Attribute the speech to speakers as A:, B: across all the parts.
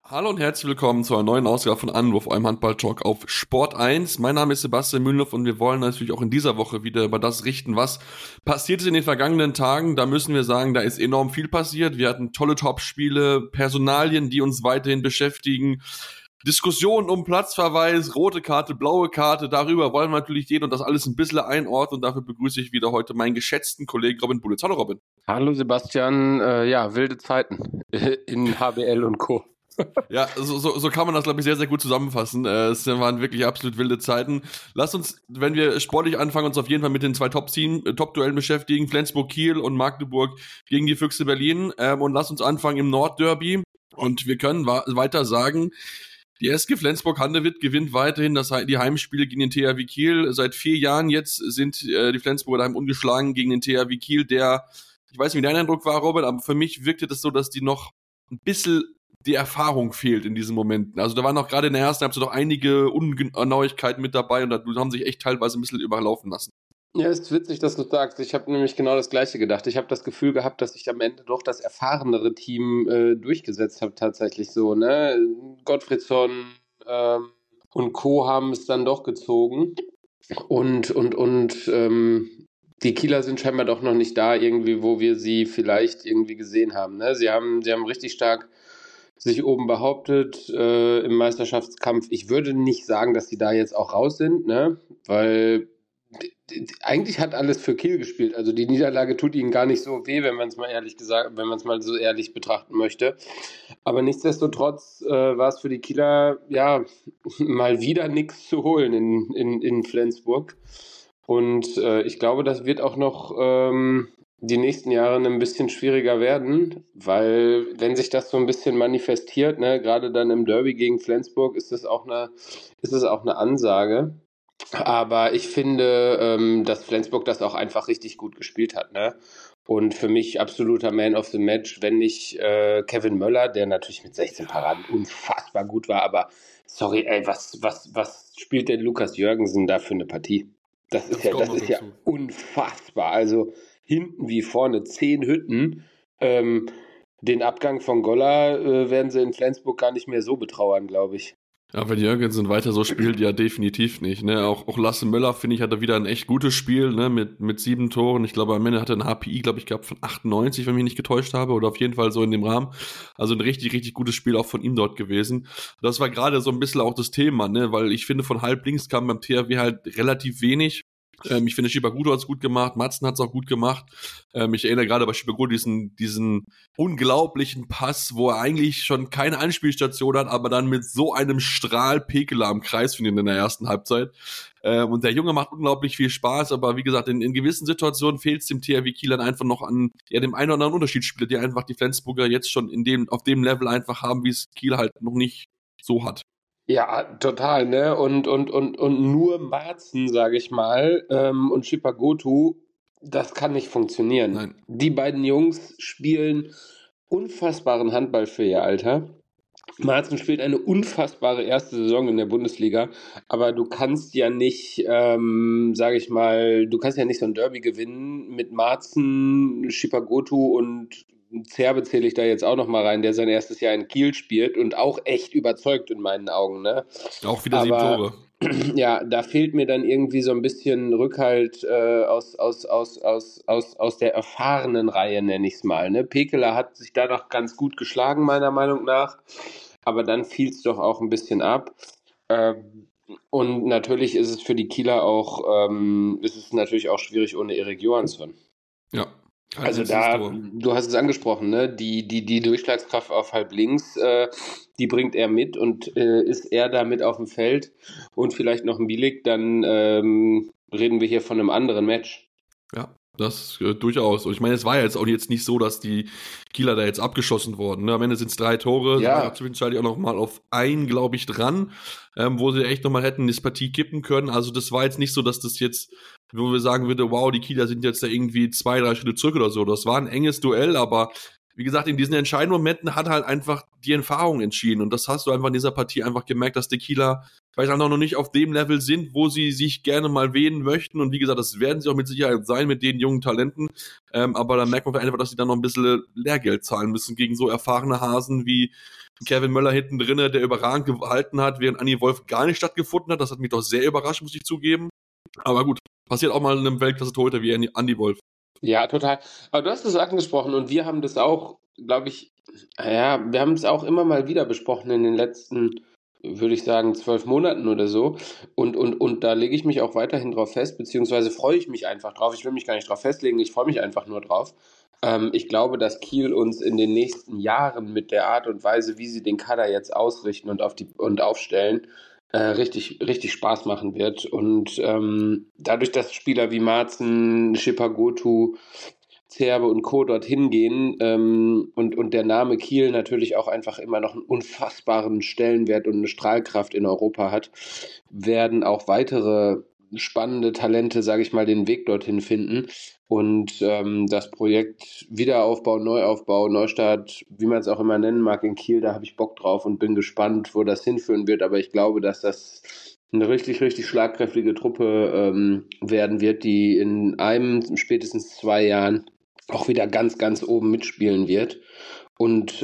A: Hallo und herzlich willkommen zu einer neuen Ausgabe von Anwurf, eurem Handball-Talk auf Sport 1. Mein Name ist Sebastian Mühlenhoff und wir wollen natürlich auch in dieser Woche wieder über das richten, was passiert ist in den vergangenen Tagen. Da müssen wir sagen, da ist enorm viel passiert. Wir hatten tolle Top-Spiele, Personalien, die uns weiterhin beschäftigen, Diskussionen um Platzverweis, rote Karte, blaue Karte. Darüber wollen wir natürlich reden und das alles ein bisschen einordnen. Und dafür begrüße ich wieder heute meinen geschätzten Kollegen Robin Bulitz. Hallo Robin.
B: Hallo Sebastian, wilde Zeiten in HBL und Co.
A: Ja, so kann man das, glaube ich, sehr, sehr gut zusammenfassen. Es waren wirklich absolut wilde Zeiten. Lass uns, wenn wir sportlich anfangen, uns auf jeden Fall mit den zwei Top-Duellen beschäftigen. Flensburg-Kiel und Magdeburg gegen die Füchse Berlin. Und lass uns anfangen im Nordderby. Und wir können weiter sagen, die SG Flensburg-Handewitt gewinnt weiterhin die Heimspiele gegen den THW Kiel. Seit 4 Jahren jetzt sind die Flensburger daheim ungeschlagen gegen den THW Kiel, der, ich weiß nicht, wie dein Eindruck war, Robert, aber für mich wirkte das so, dass die noch ein bisschen die Erfahrung fehlt in diesen Momenten. Also da waren auch gerade in der ersten Halbzeit noch einige Ungenauigkeiten mit dabei und da haben sich echt teilweise ein bisschen überlaufen lassen.
B: Ja, ist witzig, dass du sagst. Ich habe nämlich genau das Gleiche gedacht. Ich habe das Gefühl gehabt, dass ich am Ende doch das erfahrenere Team durchgesetzt habe, tatsächlich so, ne? Gottfriedson und Co. haben es dann doch gezogen. Und die Kieler sind scheinbar doch noch nicht da irgendwie, wo wir sie vielleicht irgendwie gesehen haben, ne? Sie haben richtig stark sich oben behauptet im Meisterschaftskampf. Ich würde nicht sagen, dass sie da jetzt auch raus sind, ne? Weil eigentlich hat alles für Kiel gespielt. Also die Niederlage tut ihnen gar nicht so weh, wenn man es mal so ehrlich betrachten möchte. Aber nichtsdestotrotz war es für die Kieler ja mal wieder nichts zu holen in Flensburg. Und ich glaube, das wird auch noch die nächsten Jahre ein bisschen schwieriger werden, weil wenn sich das so ein bisschen manifestiert, ne, gerade dann im Derby gegen Flensburg, ist es auch eine Ansage. Aber ich finde, dass Flensburg das auch einfach richtig gut gespielt hat, ne? Und für mich absoluter Man of the Match, wenn nicht Kevin Möller, der natürlich mit 16 Paraden unfassbar gut war, aber sorry, ey, was spielt denn Lukas Jürgensen da für eine Partie? Das ist ja unfassbar. Also hinten wie vorne 10 Hütten. Den Abgang von Goller werden sie in Flensburg gar nicht mehr so betrauern, glaube ich.
A: Ja, wenn Jürgensen weiter so spielt, ja definitiv nicht. Ne? Auch Lasse Möller, finde ich, hatte wieder ein echt gutes Spiel, ne? mit 7 Toren. Ich glaube, am Ende hatte er ein HPI, glaube ich, gehabt von 98, wenn ich mich nicht getäuscht habe, oder auf jeden Fall so in dem Rahmen. Also ein richtig, richtig gutes Spiel auch von ihm dort gewesen. Das war gerade so ein bisschen auch das Thema, ne? Weil ich finde, von halblinks kam beim THW halt relativ wenig. Ich finde, Shibaguro hat es gut gemacht, Matzen hat es auch gut gemacht. Ich erinnere gerade bei Shibaguro diesen unglaublichen Pass, wo er eigentlich schon keine Anspielstation hat, aber dann mit so einem Strahl Pekela am Kreis findet in der ersten Halbzeit. Und der Junge macht unglaublich viel Spaß, aber wie gesagt, in gewissen Situationen fehlt es dem THW Kiel dann einfach noch an dem einen oder anderen Unterschiedsspieler, die einfach die Flensburger jetzt schon auf dem Level einfach haben, wie es Kiel halt noch nicht so hat.
B: Ja, total, ne? Und nur Marzen, sage ich mal, und Shipagotu, das kann nicht funktionieren.
A: Nein.
B: Die beiden Jungs spielen unfassbaren Handball für ihr Alter. Marzen spielt eine unfassbare erste Saison in der Bundesliga, aber du kannst ja nicht, du kannst ja nicht so ein Derby gewinnen mit Marzen, Shipagotu und Zerbe zähle ich da jetzt auch noch mal rein, der sein erstes Jahr in Kiel spielt und auch echt überzeugt in meinen Augen, ne?
A: Auch wieder 7 Tore.
B: Ja, da fehlt mir dann irgendwie so ein bisschen Rückhalt aus der erfahrenen Reihe, nenne ich es mal. Ne? Pekela hat sich da doch ganz gut geschlagen, meiner Meinung nach. Aber dann fiel es doch auch ein bisschen ab. Und natürlich ist es für die Kieler auch, ist es natürlich auch schwierig ohne Erik Johansson.
A: Ja.
B: Also du hast es angesprochen, ne? Die Durchschlagskraft auf halb links, die bringt er mit und ist er da mit auf dem Feld und vielleicht noch ein Bielik, dann reden wir hier von einem anderen Match.
A: Ja, das durchaus. Und ich meine, es war ja jetzt auch jetzt nicht so, dass die Kieler da jetzt abgeschossen wurden. Ne? Am Ende sind es 3 Tore.
B: Ja.
A: Sie waren zwischenzeitlich auch noch mal auf 1, glaube ich, dran, wo sie echt noch mal hätten das Partie kippen können. Also das war jetzt nicht so, dass das jetzt, wo wir sagen würde, wow, die Kieler sind jetzt da irgendwie 2, 3 Schritte zurück oder so. Das war ein enges Duell, aber wie gesagt, in diesen entscheidenden Momenten hat halt einfach die Erfahrung entschieden. Und das hast du einfach in dieser Partie einfach gemerkt, dass die Kieler vielleicht auch noch nicht auf dem Level sind, wo sie sich gerne mal wählen möchten. Und wie gesagt, das werden sie auch mit Sicherheit sein mit den jungen Talenten. Aber da merkt man einfach, dass sie dann noch ein bisschen Lehrgeld zahlen müssen gegen so erfahrene Hasen wie Kevin Möller hinten drinne, der überragend gehalten hat, während Andy Wolf gar nicht stattgefunden hat. Das hat mich doch sehr überrascht, muss ich zugeben. Aber gut, passiert auch mal in einem Weltklasse-Torhüter wie Andy Wolf.
B: Ja, total. Aber du hast es angesprochen und wir haben das auch, glaube ich, ja, wir haben es auch immer mal wieder besprochen in den letzten, würde ich sagen, 12 Monaten oder so. Und da lege ich mich auch weiterhin drauf fest, beziehungsweise freue ich mich einfach drauf. Ich will mich gar nicht drauf festlegen, ich freue mich einfach nur drauf. Ich glaube, dass Kiel uns in den nächsten Jahren mit der Art und Weise, wie sie den Kader jetzt ausrichten und aufstellen, richtig, richtig Spaß machen wird. Und dadurch, dass Spieler wie Marzen, Schippagotu, Zerbe und Co. dorthin gehen und der Name Kiel natürlich auch einfach immer noch einen unfassbaren Stellenwert und eine Strahlkraft in Europa hat, werden auch weitere spannende Talente, sage ich mal, den Weg dorthin finden. Und das Projekt Wiederaufbau, Neuaufbau, Neustart, wie man es auch immer nennen mag in Kiel, da habe ich Bock drauf und bin gespannt, wo das hinführen wird. Aber ich glaube, dass das eine richtig, richtig schlagkräftige Truppe werden wird, die in einem, spätestens 2 Jahren auch wieder ganz, ganz oben mitspielen wird. Und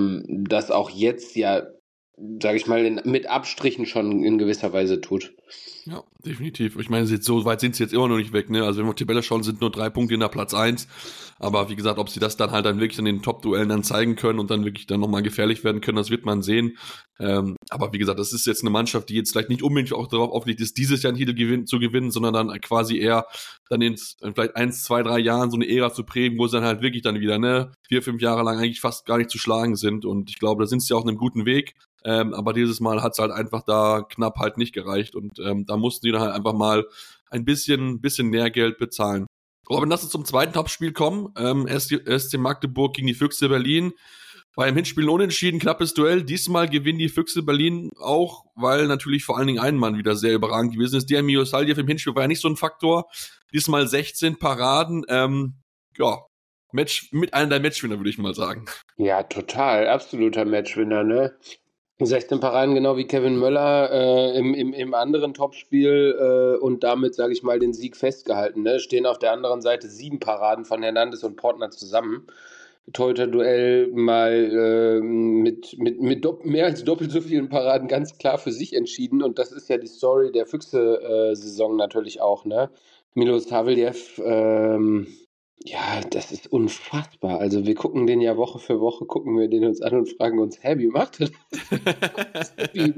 B: das auch jetzt ja, sage ich mal, mit Abstrichen schon in gewisser Weise tut.
A: Ja, definitiv. Ich meine, so weit sind sie jetzt immer noch nicht weg, ne? Also wenn wir auf die Tabelle schauen, sind nur 3 Punkte in der Platz 1. Aber wie gesagt, ob sie das dann halt dann wirklich in den Top-Duellen dann zeigen können und dann wirklich dann nochmal gefährlich werden können, das wird man sehen. Aber wie gesagt, das ist jetzt eine Mannschaft, die jetzt vielleicht nicht unbedingt auch darauf auflegt, ist dieses Jahr einen Titel zu gewinnen, sondern dann quasi eher dann in vielleicht 1, 2, 3 Jahren so eine Ära zu prägen, wo sie dann halt wirklich dann wieder, ne, 4, 5 Jahre lang eigentlich fast gar nicht zu schlagen sind. Und ich glaube, da sind sie auch auf einem guten Weg. Aber dieses Mal hat es halt einfach da knapp halt nicht gereicht und da mussten die dann halt einfach mal ein bisschen Nährgeld bezahlen. Robin, lass uns zum zweiten Topspiel kommen. SC Magdeburg gegen die Füchse Berlin. Beim Hinspiel unentschieden, knappes Duell. Diesmal gewinnen die Füchse Berlin auch, weil natürlich vor allen Dingen ein Mann wieder sehr überragend gewesen ist. Der Miosaljev im Hinspiel war ja nicht so ein Faktor. Diesmal 16 Paraden. Ja, Match mit einer der Matchwinner, würde ich mal sagen.
B: Ja, total. Absoluter Matchwinner, ne? 16 Paraden, genau wie Kevin Möller im anderen Topspiel und damit, sage ich mal, den Sieg festgehalten. Ne? Stehen auf der anderen Seite 7 Paraden von Hernandez und Portner zusammen. Torhüter-Duell mal mit mehr als doppelt so vielen Paraden ganz klar für sich entschieden. Und das ist ja die Story der Füchse-Saison natürlich auch. Ne? Milos Haveljev, ja, das ist unfassbar. Also wir gucken den ja Woche für Woche, gucken wir den uns an und fragen uns, hä, wie macht er das?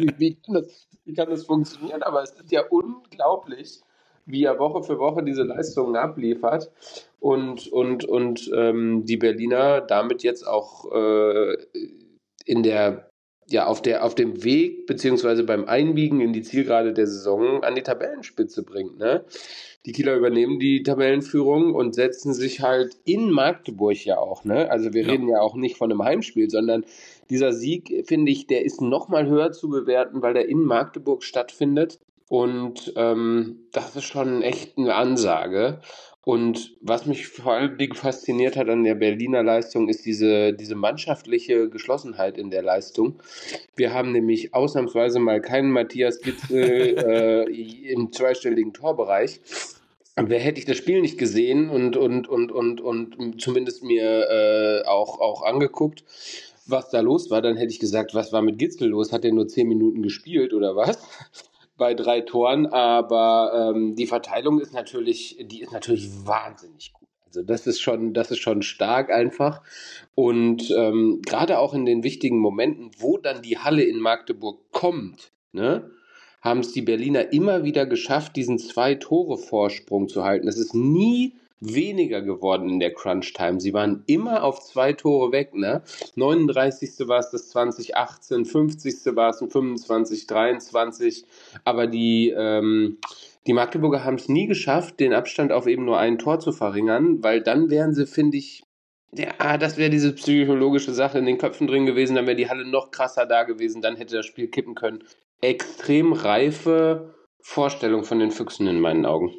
B: Wie kann das funktionieren? Aber es ist ja unglaublich, wie er Woche für Woche diese Leistungen abliefert und die Berliner damit jetzt auch auf dem Weg beziehungsweise beim Einbiegen in die Zielgerade der Saison an die Tabellenspitze bringt. Ne? Die Kieler übernehmen die Tabellenführung und setzen sich halt in Magdeburg ja auch. Ne? Also wir reden ja auch nicht von einem Heimspiel, sondern dieser Sieg, finde ich, der ist noch mal höher zu bewerten, weil der in Magdeburg stattfindet. Und das ist schon echt eine Ansage. Und was mich vor allen Dingen fasziniert hat an der Berliner Leistung, ist diese mannschaftliche Geschlossenheit in der Leistung. Wir haben nämlich ausnahmsweise mal keinen Matthias Gitzel im zweistelligen Torbereich. Wer hätte ich das Spiel nicht gesehen und zumindest mir auch angeguckt, was da los war, dann hätte ich gesagt, was war mit Gitzel los? Hat er nur 10 Minuten gespielt oder was? Bei 3 Toren, aber die Verteilung ist natürlich wahnsinnig gut. Also das ist schon stark einfach. Und gerade auch in den wichtigen Momenten, wo dann die Halle in Magdeburg kommt, ne, haben es die Berliner immer wieder geschafft, diesen 2-Tore-Vorsprung zu halten. Es ist nie weniger geworden in der Crunch-Time. Sie waren immer auf 2 Tore weg. Ne? 39. war es das 2018, 50. war es ein 25, 23. Aber die Magdeburger haben es nie geschafft, den Abstand auf eben nur ein Tor zu verringern, weil dann wären sie, finde ich, ja, das wäre diese psychologische Sache in den Köpfen drin gewesen, dann wäre die Halle noch krasser da gewesen, dann hätte das Spiel kippen können. Extrem reife Vorstellung von den Füchsen in meinen Augen.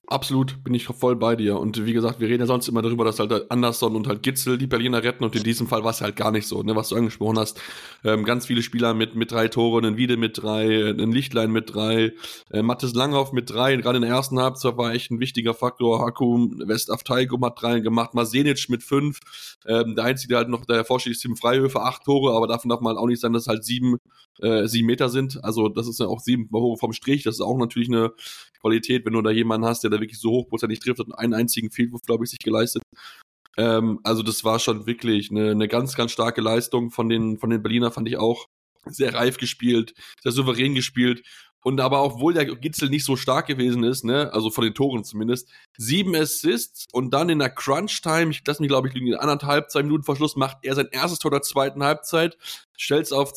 A: Absolut, bin ich voll bei dir. Und wie gesagt, wir reden ja sonst immer darüber, dass halt Anderson und halt Gitzel die Berliner retten. Und in diesem Fall war es halt gar nicht so, ne, was du angesprochen hast. Ganz viele Spieler mit 3 Toren, ein Wiede mit 3, ein Lichtlein mit 3, Mathis Langhoff mit 3. Gerade in der ersten Halbzeit war echt ein wichtiger Faktor. Hakum, Westaftaikum hat 3 gemacht, Masenic mit 5. Der Einzige, der halt noch der hervorsteht, ist Tim Freihöfer, 8 Tore. Aber davon darf man auch nicht sein, dass es halt 7 Meter sind. Also das ist ja auch 7 Tore vom Strich. Das ist auch natürlich eine Qualität, wenn du da jemanden hast, der da wirklich so hochprozentig trifft, hat einen einzigen Fehlwurf, glaube ich, sich geleistet. Also das war schon wirklich eine ganz, ganz starke Leistung von den Berliner, fand ich auch. Sehr reif gespielt, sehr souverän gespielt. Und aber auch, obwohl der Gitzel nicht so stark gewesen ist, ne, also von den Toren zumindest, 7 Assists und dann in der Crunch-Time, ich lasse mich, glaube ich, liegen, in 1,5, 2 Minuten vor Schluss, macht er sein erstes Tor der zweiten Halbzeit, stellt es auf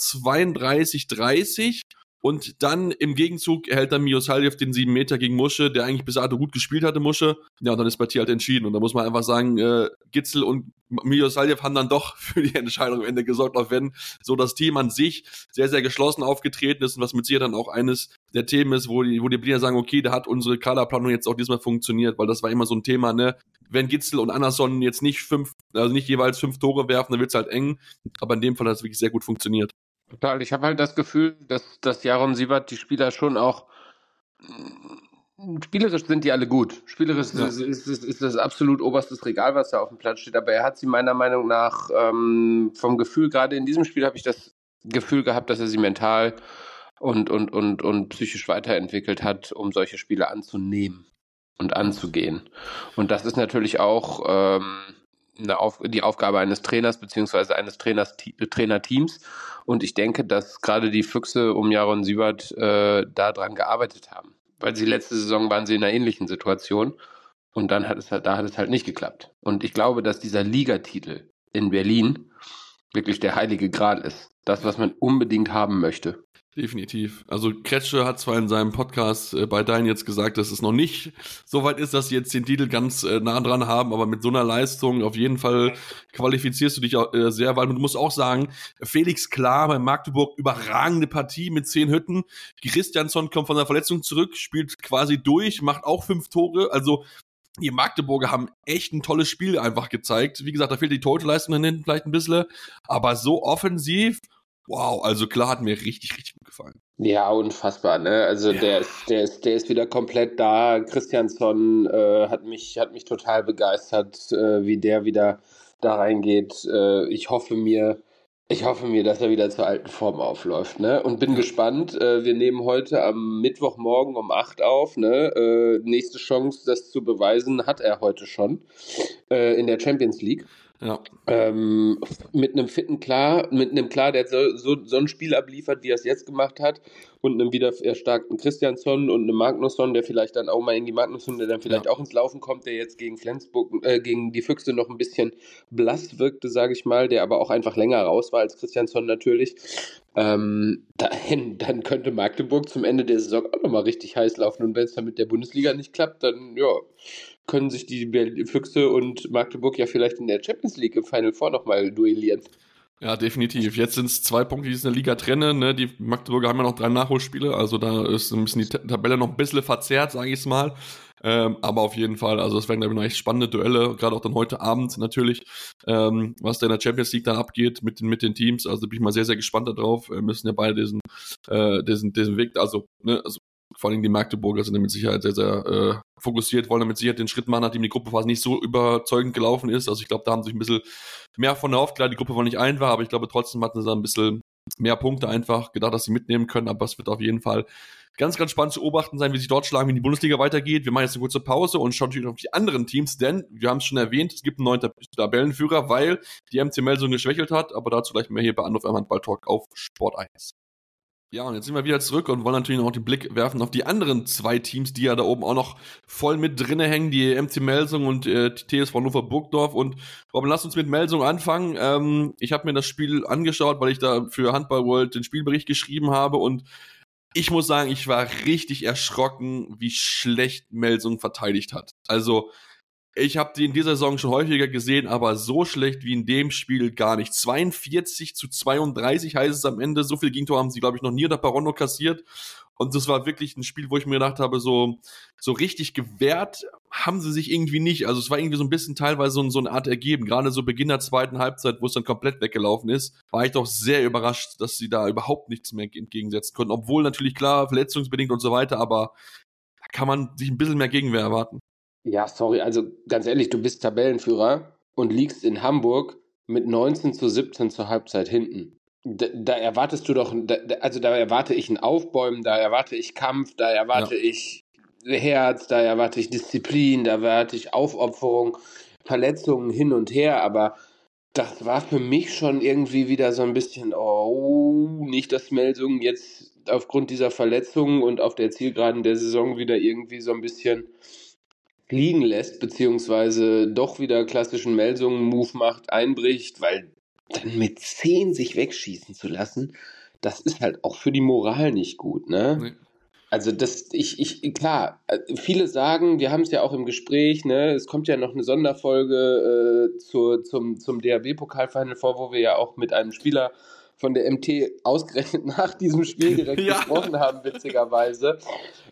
A: 32-30 und dann im Gegenzug erhält dann Mirosaljev den 7 Meter gegen Musche, der eigentlich bis dato gut gespielt hatte, Musche. Ja, und dann ist bei Tier halt entschieden. Und da muss man einfach sagen, Gitzel und Mirosaljev haben dann doch für die Entscheidung am Ende gesorgt, auch wenn so das Team an sich sehr, sehr geschlossen aufgetreten ist und was mit Tier dann auch eines der Themen ist, wo die Berliner sagen, okay, da hat unsere Kaderplanung jetzt auch diesmal funktioniert, weil das war immer so ein Thema, ne? Wenn Gitzel und Anderson jetzt nicht jeweils 5 Tore werfen, dann wird's halt eng. Aber in dem Fall hat es wirklich sehr gut funktioniert.
B: Total. Ich habe halt das Gefühl, dass Jaron Siewert die Spieler schon auch spielerisch sind die alle gut. Spielerisch ist das absolut oberstes Regal, was da auf dem Platz steht. Aber er hat sie meiner Meinung nach vom Gefühl, gerade in diesem Spiel habe ich das Gefühl gehabt, dass er sie mental und psychisch weiterentwickelt hat, um solche Spiele anzunehmen und anzugehen. Und das ist natürlich auch die Aufgabe eines Trainers beziehungsweise eines Trainerteams. Und ich denke, dass gerade die Füchse um Jaron Siewert daran gearbeitet haben. Weil letzte Saison waren sie in einer ähnlichen Situation und dann hat es halt nicht geklappt. Und ich glaube, dass dieser Ligatitel in Berlin wirklich der heilige Gral ist. Das, was man unbedingt haben möchte.
A: Definitiv. Also Kretsche hat zwar in seinem Podcast bei Dein jetzt gesagt, dass es noch nicht so weit ist, dass sie jetzt den Titel ganz nah dran haben, aber mit so einer Leistung auf jeden Fall qualifizierst du dich auch, sehr, weil du musst auch sagen, Felix Klar bei Magdeburg, überragende Partie mit 10 Hütten. Christiansson kommt von der Verletzung zurück, spielt quasi durch, macht auch 5 Tore, also die Magdeburger haben echt ein tolles Spiel einfach gezeigt. Wie gesagt, da fehlt die Torleistung dann hinten vielleicht ein bisschen, aber so offensiv. Wow, also Klar hat mir richtig, richtig gut gefallen.
B: Ja, unfassbar, ne? Also ja. Der ist wieder komplett da. Christiansson hat mich total begeistert, wie der wieder da reingeht. Ich hoffe mir, dass er wieder zur alten Form aufläuft, ne? Und bin gespannt. Wir nehmen heute am Mittwochmorgen um 8 auf, ne? Nächste Chance, das zu beweisen, hat er heute schon in der Champions League.
A: Ja.
B: Mit einem Klar, der so ein Spiel abliefert, wie er es jetzt gemacht hat, und einem wieder erstarkten Christiansson und einem Magnusson, der vielleicht dann auch mal in die Magnusson, der dann vielleicht auch ins Laufen kommt, der jetzt gegen Flensburg, gegen die Füchse noch ein bisschen blass wirkte, sage ich mal, der aber auch einfach länger raus war als Christiansson natürlich. Dann könnte Magdeburg zum Ende der Saison auch nochmal richtig heiß laufen, und wenn es dann mit der Bundesliga nicht klappt, dann können sich die Füchse und Magdeburg ja vielleicht in der Champions League im Final Four nochmal duellieren.
A: Ja, definitiv. Jetzt sind es 2 Punkte, die es in der Liga trennen. Ne? Die Magdeburger haben ja noch 3 Nachholspiele, also da ist ein bisschen die Tabelle noch ein bisschen verzerrt, sage ich es mal. Aber auf jeden Fall, also das werden, glaube ich, noch echt spannende Duelle, gerade auch dann heute Abend natürlich, was da in der Champions League dann abgeht mit den Teams. Also bin ich mal sehr, sehr gespannt darauf. Wir müssen ja beide diesen Weg, also vor allem die Magdeburger sind mit Sicherheit sehr, sehr fokussiert, wollen damit Sicherheit den Schritt machen, nachdem die Gruppe fast nicht so überzeugend gelaufen ist. Also ich glaube, da haben sie sich ein bisschen mehr von erhofft. Klar, die Gruppe war nicht einfach, aber ich glaube, trotzdem hatten sie da ein bisschen mehr Punkte einfach gedacht, dass sie mitnehmen können. Aber es wird auf jeden Fall ganz, ganz spannend zu beobachten sein, wie sich dort schlagen, wie die Bundesliga weitergeht. Wir machen jetzt eine kurze Pause und schauen natürlich auf die anderen Teams, denn wir haben es schon erwähnt, es gibt einen neuen Tabellenführer, weil die MC Melsung geschwächelt hat, aber dazu gleich mehr hier bei Anruf am Handball-Talk auf Sport 1. Ja, und jetzt sind wir wieder zurück und wollen natürlich noch den Blick werfen auf die anderen 2 Teams, die ja da oben auch noch voll mit drinne hängen, die MC Melsung und die TSV Hannover Burgdorf. Und Robin, lass uns mit Melsung anfangen. Ich habe mir das Spiel angeschaut, weil ich da für Handball World den Spielbericht geschrieben habe, und ich muss sagen, ich war richtig erschrocken, wie schlecht Melsung verteidigt hat. Also Ich habe die in dieser Saison schon häufiger gesehen, aber so schlecht wie in dem Spiel gar nicht. 42-32 heißt es am Ende. So viele Gegentore haben sie, glaube ich, noch nie unter Parondo kassiert. Und das war wirklich ein Spiel, wo ich mir gedacht habe, so richtig gewehrt haben sie sich irgendwie nicht. Also es war irgendwie so ein bisschen teilweise so eine Art Ergeben. Gerade so Beginn der zweiten Halbzeit, wo es dann komplett weggelaufen ist, war ich doch sehr überrascht, dass sie da überhaupt nichts mehr entgegensetzen konnten. Obwohl natürlich klar, verletzungsbedingt und so weiter, aber da kann man sich ein bisschen mehr Gegenwehr erwarten.
B: Ja, sorry, also ganz ehrlich, du bist Tabellenführer und liegst in Hamburg mit 19-17 zur Halbzeit hinten. Da erwartest du doch, also da erwarte ich ein Aufbäumen, da erwarte ich Kampf, da erwarte ich Herz, da erwarte ich Disziplin, da erwarte ich Aufopferung, Verletzungen hin und her, aber das war für mich schon irgendwie wieder so ein bisschen, oh, nicht, dass Melsungen jetzt aufgrund dieser Verletzungen und auf der Zielgeraden der Saison wieder irgendwie so ein bisschen liegen lässt, beziehungsweise doch wieder klassischen Melsungen-Move macht, einbricht, weil dann mit 10 sich wegschießen zu lassen, das ist halt auch für die Moral nicht gut, ne?
A: Nee.
B: Also klar, viele sagen, wir haben es ja auch im Gespräch, ne, es kommt ja noch eine Sonderfolge zum DHB-Pokalfinal vor, wo wir ja auch mit einem Spieler von der MT ausgerechnet nach diesem Spiel direkt gesprochen haben, witzigerweise.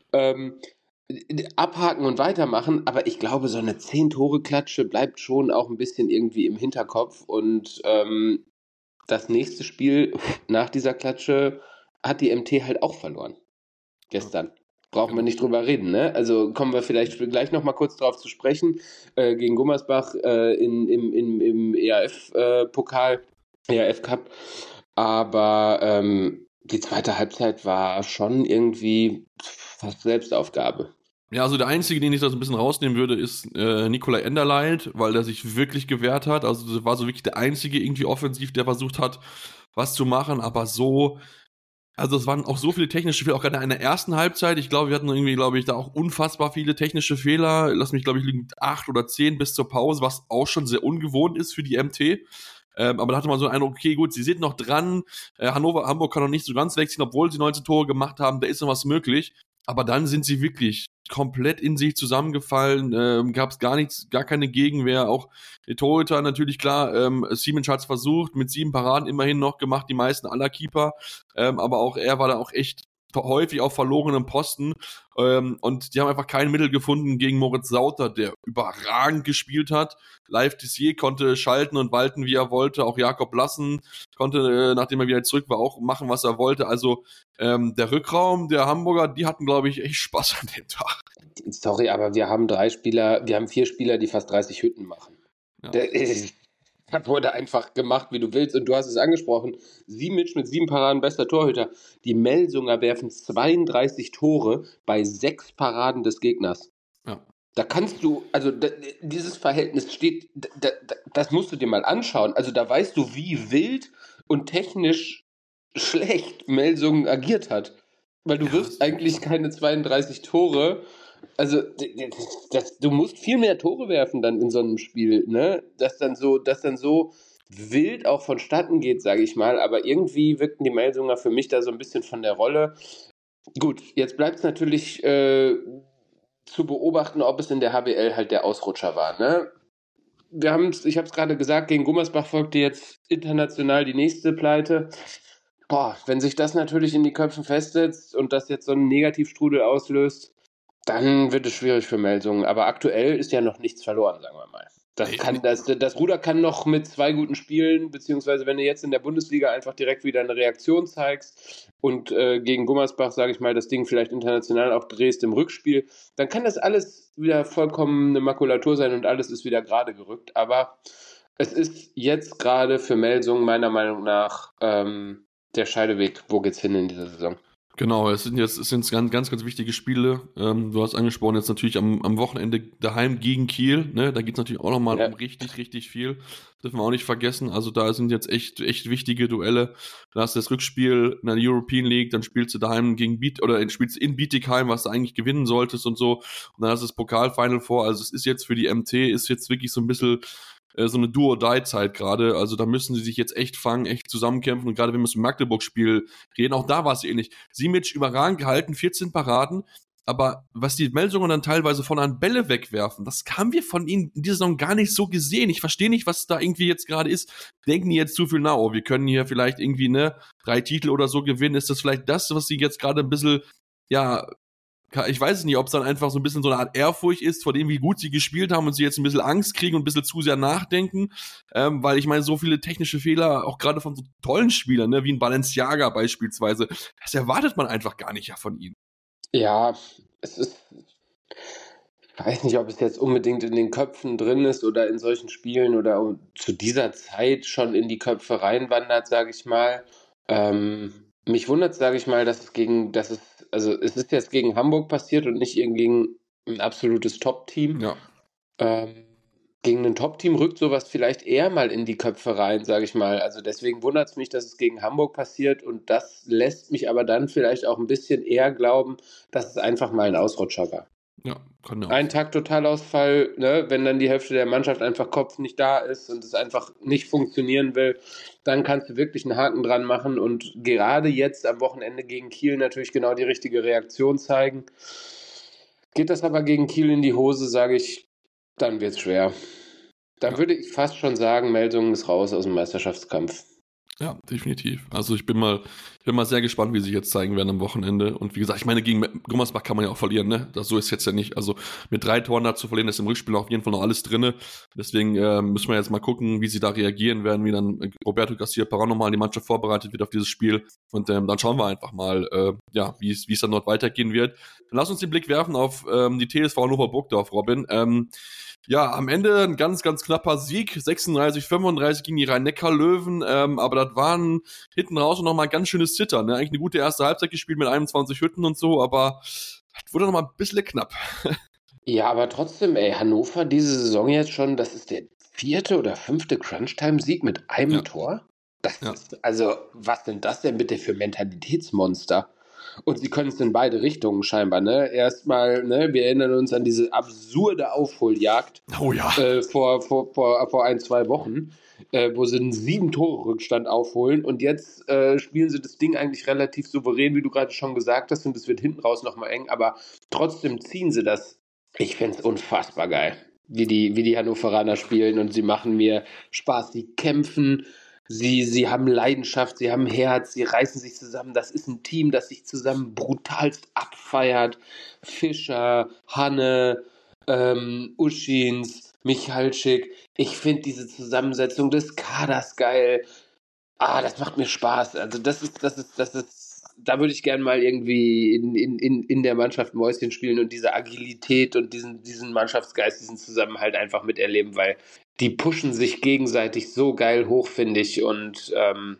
B: Abhaken und weitermachen, aber ich glaube, so eine 10-Tore-Klatsche bleibt schon auch ein bisschen irgendwie im Hinterkopf und das nächste Spiel nach dieser Klatsche hat die MT halt auch verloren. Gestern. Brauchen wir nicht drüber reden, ne? Also kommen wir vielleicht gleich noch mal kurz drauf zu sprechen. Gegen Gummersbach im EAF-Pokal, EAF-Cup. Aber die zweite Halbzeit war schon irgendwie fast Selbstaufgabe.
A: Ja, also der Einzige, den ich da so ein bisschen rausnehmen würde, ist Nikolai Enderleit, weil der sich wirklich gewehrt hat. Also das war so wirklich der Einzige irgendwie offensiv, der versucht hat, was zu machen, aber so. Also es waren auch so viele technische Fehler, auch gerade in der ersten Halbzeit. Ich glaube, wir hatten irgendwie, da auch unfassbar viele technische Fehler. Lass mich, glaube ich, liegen 8 oder 10 bis zur Pause, was auch schon sehr ungewohnt ist für die MT. Aber da hatte man so einen Eindruck, okay, gut, sie sind noch dran. Hamburg kann noch nicht so ganz wegziehen, obwohl sie 19 Tore gemacht haben. Da ist noch was möglich. Aber dann sind sie wirklich komplett in sich zusammengefallen, gab es gar keine Gegenwehr, auch der Torhüter natürlich klar, Simic hat es versucht, mit 7 Paraden immerhin noch gemacht, die meisten aller Keeper, aber auch er war da auch echt häufig auf verlorenem Posten und die haben einfach kein Mittel gefunden gegen Moritz Sauter, der überragend gespielt hat. Live Tissier konnte schalten und walten, wie er wollte. Auch Jakob Lassen konnte, nachdem er wieder zurück war, auch machen, was er wollte. Also der Rückraum der Hamburger, die hatten, glaube ich, echt Spaß an dem Tag.
B: Sorry, aber wir haben 4 Spieler, die fast 30 Hütten machen. Ja. Das wurde einfach gemacht, wie du willst. Und du hast es angesprochen. Simic mit 7 Paraden, bester Torhüter. Die Melsunger werfen 32 Tore bei 6 Paraden des Gegners.
A: Ja.
B: Da kannst du, also dieses Verhältnis steht, das musst du dir mal anschauen. Also da weißt du, wie wild und technisch schlecht Melsungen agiert hat. Weil du wirfst eigentlich keine 32 Tore. Also du musst viel mehr Tore werfen dann in so einem Spiel, ne? Das dann so wild auch vonstatten geht, sage ich mal. Aber irgendwie wirkten die Melsunger für mich da so ein bisschen von der Rolle. Gut, jetzt bleibt es natürlich zu beobachten, ob es in der HBL halt der Ausrutscher war, ne? Ich habe es gerade gesagt, gegen Gummersbach folgte jetzt international die nächste Pleite. Boah, wenn sich das natürlich in die Köpfen festsetzt und das jetzt so einen Negativstrudel auslöst, dann wird es schwierig für Melsungen. Aber aktuell ist ja noch nichts verloren, sagen wir mal. Das Ruder kann noch mit 2 guten Spielen, beziehungsweise wenn du jetzt in der Bundesliga einfach direkt wieder eine Reaktion zeigst und gegen Gummersbach, sage ich mal, das Ding vielleicht international auch drehst im Rückspiel, dann kann das alles wieder vollkommen eine Makulatur sein und alles ist wieder gerade gerückt. Aber es ist jetzt gerade für Melsungen meiner Meinung nach der Scheideweg. Wo geht's hin in dieser Saison?
A: Genau, es sind ganz, ganz wichtige Spiele. Du hast angesprochen, jetzt natürlich am Wochenende daheim gegen Kiel. Ne? Da geht es natürlich auch nochmal um richtig, richtig viel. Dürfen wir auch nicht vergessen. Also da sind jetzt echt wichtige Duelle. Da hast du das Rückspiel in der European League, dann spielst du daheim gegen spielst in Bietigheim, was du eigentlich gewinnen solltest und so. Und dann hast du das Pokalfinal vor. Also es ist jetzt für die MT, ist jetzt wirklich so ein bisschen so eine Do-or-Die-Zeit gerade. Also da müssen sie sich jetzt echt fangen, echt zusammenkämpfen. Und gerade wenn wir zum Magdeburg-Spiel reden, auch da war es ähnlich. Simic überragend gehalten, 14 Paraden. aber was die Melsungen dann teilweise von an Bälle wegwerfen, das haben wir von ihnen in dieser Saison gar nicht so gesehen. Ich verstehe nicht, was da irgendwie jetzt gerade ist. Denken die jetzt zu viel, oh, wir können hier vielleicht irgendwie, 3 Titel oder so gewinnen? Ist das vielleicht das, was sie jetzt gerade ein bisschen, ja, ich weiß es nicht, ob es dann einfach so ein bisschen so eine Art Ehrfurcht ist vor dem, wie gut sie gespielt haben und sie jetzt ein bisschen Angst kriegen und ein bisschen zu sehr nachdenken, weil ich meine, so viele technische Fehler, auch gerade von so tollen Spielern, wie ein Balenciaga beispielsweise, das erwartet man einfach gar nicht von ihnen.
B: Ja, es ist, ich weiß nicht, ob es jetzt unbedingt in den Köpfen drin ist oder in solchen Spielen oder zu dieser Zeit schon in die Köpfe reinwandert, sage ich mal. Mich wundert, sage ich mal, also es ist jetzt gegen Hamburg passiert und nicht gegen ein absolutes Top-Team.
A: Ja.
B: Gegen ein Top-Team rückt sowas vielleicht eher mal in die Köpfe rein, sage ich mal. Also deswegen wundert es mich, dass es gegen Hamburg passiert und das lässt mich aber dann vielleicht auch ein bisschen eher glauben, dass es einfach mal ein Ausrutscher war.
A: Ja, kann ja auch.
B: Ein Tag Totalausfall, wenn dann die Hälfte der Mannschaft einfach Kopf nicht da ist und es einfach nicht funktionieren will, dann kannst du wirklich einen Haken dran machen und gerade jetzt am Wochenende gegen Kiel natürlich genau die richtige Reaktion zeigen. Geht das aber gegen Kiel in die Hose, sage ich, dann wird es schwer. Dann würde ich fast schon sagen, Melsungen ist raus aus dem Meisterschaftskampf.
A: Ja, definitiv. Also ich bin mal sehr gespannt, wie sie sich jetzt zeigen werden am Wochenende. Und wie gesagt, ich meine, gegen Gummersbach kann man ja auch verlieren, ne? So ist jetzt ja nicht. Also mit 3 Toren da zu verlieren, ist im Rückspiel auf jeden Fall noch alles drin. Deswegen müssen wir jetzt mal gucken, wie sie da reagieren werden, wie dann Roberto Garcia-Parra nochmal die Mannschaft vorbereitet wird auf dieses Spiel. Und dann schauen wir einfach mal, wie es dann dort weitergehen wird. Dann lass uns den Blick werfen auf die TSV Hannover Burgdorf, Robin. Ja, am Ende ein ganz, ganz knapper Sieg, 36-35 gegen die Rhein-Neckar-Löwen, aber das waren hinten raus noch mal ganz schönes Zittern, ne? Eigentlich eine gute erste Halbzeit gespielt mit 21 Hütten und so, aber das wurde noch mal ein bisschen knapp.
B: Ja, aber trotzdem, Hannover diese Saison jetzt schon, das ist der 4. oder 5. Crunch-Time-Sieg mit einem Tor? Also, was sind das denn bitte für Mentalitätsmonster? Und sie können es in beide Richtungen scheinbar, ne? Erstmal, ne, wir erinnern uns an diese absurde Aufholjagd vor 1-2 Wochen, wo sie einen 7-Tore-Rückstand aufholen und jetzt spielen sie das Ding eigentlich relativ souverän, wie du gerade schon gesagt hast, und es wird hinten raus nochmal eng, aber trotzdem ziehen sie das. Ich finde es unfassbar geil, wie die Hannoveraner spielen und sie machen mir Spaß, sie kämpfen. Sie haben Leidenschaft, sie haben Herz, sie reißen sich zusammen. Das ist ein Team, das sich zusammen brutalst abfeiert. Fischer, Hanne, Uschins, Michalczyk. Ich finde diese Zusammensetzung des Kaders geil. Das macht mir Spaß. Also das ist, da würde ich gerne mal irgendwie in der Mannschaft Mäuschen spielen und diese Agilität und diesen Mannschaftsgeist, diesen Zusammenhalt einfach miterleben, weil die pushen sich gegenseitig so geil hoch, finde ich. Und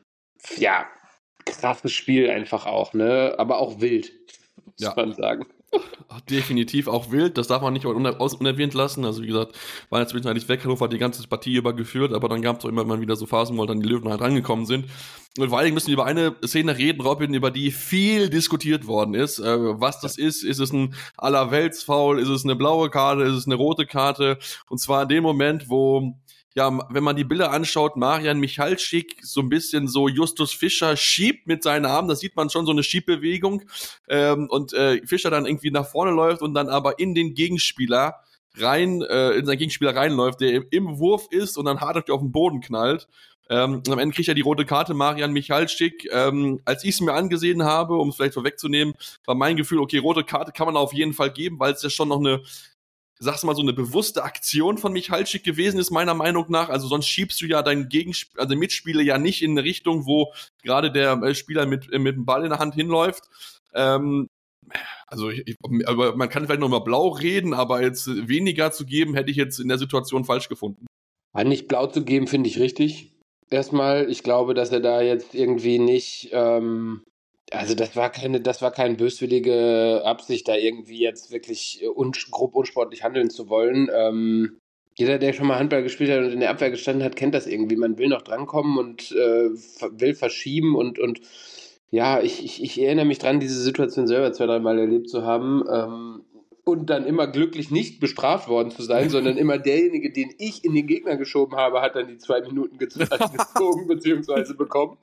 B: krasses Spiel einfach auch, ne? Aber auch wild, muss man sagen.
A: Definitiv auch wild, das darf man nicht unerwähnt lassen. Also wie gesagt, war jetzt zwischenzeitlich weg, Hannover hat die ganze Partie über geführt, aber dann gab es auch immer mal wieder so Phasen, wo dann die Löwen halt rangekommen sind. Und vor allen Dingen müssen wir über eine Szene reden, Robin, über die viel diskutiert worden ist. Was das ist es ein Allerweltsfoul, ist es eine blaue Karte, ist es eine rote Karte? Und zwar in dem Moment, wo wenn man die Bilder anschaut, Marian Michalczyk so ein bisschen so Justus Fischer schiebt mit seinen Armen, da sieht man schon so eine Schiebbewegung und Fischer dann irgendwie nach vorne läuft und dann aber in den Gegenspieler in seinen Gegenspieler reinläuft, der im Wurf ist und dann hart auf den Boden knallt. Und am Ende kriegt er die rote Karte, Marian Michalczyk. Als ich es mir angesehen habe, um es vielleicht vorwegzunehmen, war mein Gefühl, okay, rote Karte kann man auf jeden Fall geben, weil es ja schon noch sag's mal, so eine bewusste Aktion von Michalczyk gewesen ist, meiner Meinung nach. Also sonst schiebst du ja deinen Mitspieler ja nicht in eine Richtung, wo gerade der Spieler mit dem Ball in der Hand hinläuft. Aber man kann vielleicht noch mal blau reden, aber jetzt weniger zu geben, hätte ich jetzt in der Situation falsch gefunden.
B: Nicht blau zu geben, finde ich richtig. Erstmal, ich glaube, dass er da jetzt irgendwie nicht also das war keine böswillige Absicht, da irgendwie jetzt wirklich grob unsportlich handeln zu wollen. Jeder, der schon mal Handball gespielt hat und in der Abwehr gestanden hat, kennt das irgendwie. Man will noch drankommen und will verschieben und ja, ich erinnere mich dran, diese Situation selber 2-3 Mal erlebt zu haben. und dann immer glücklich nicht bestraft worden zu sein, sondern immer derjenige, den ich in den Gegner geschoben habe, hat dann die 2 Minuten gezogen bzw. bekommen.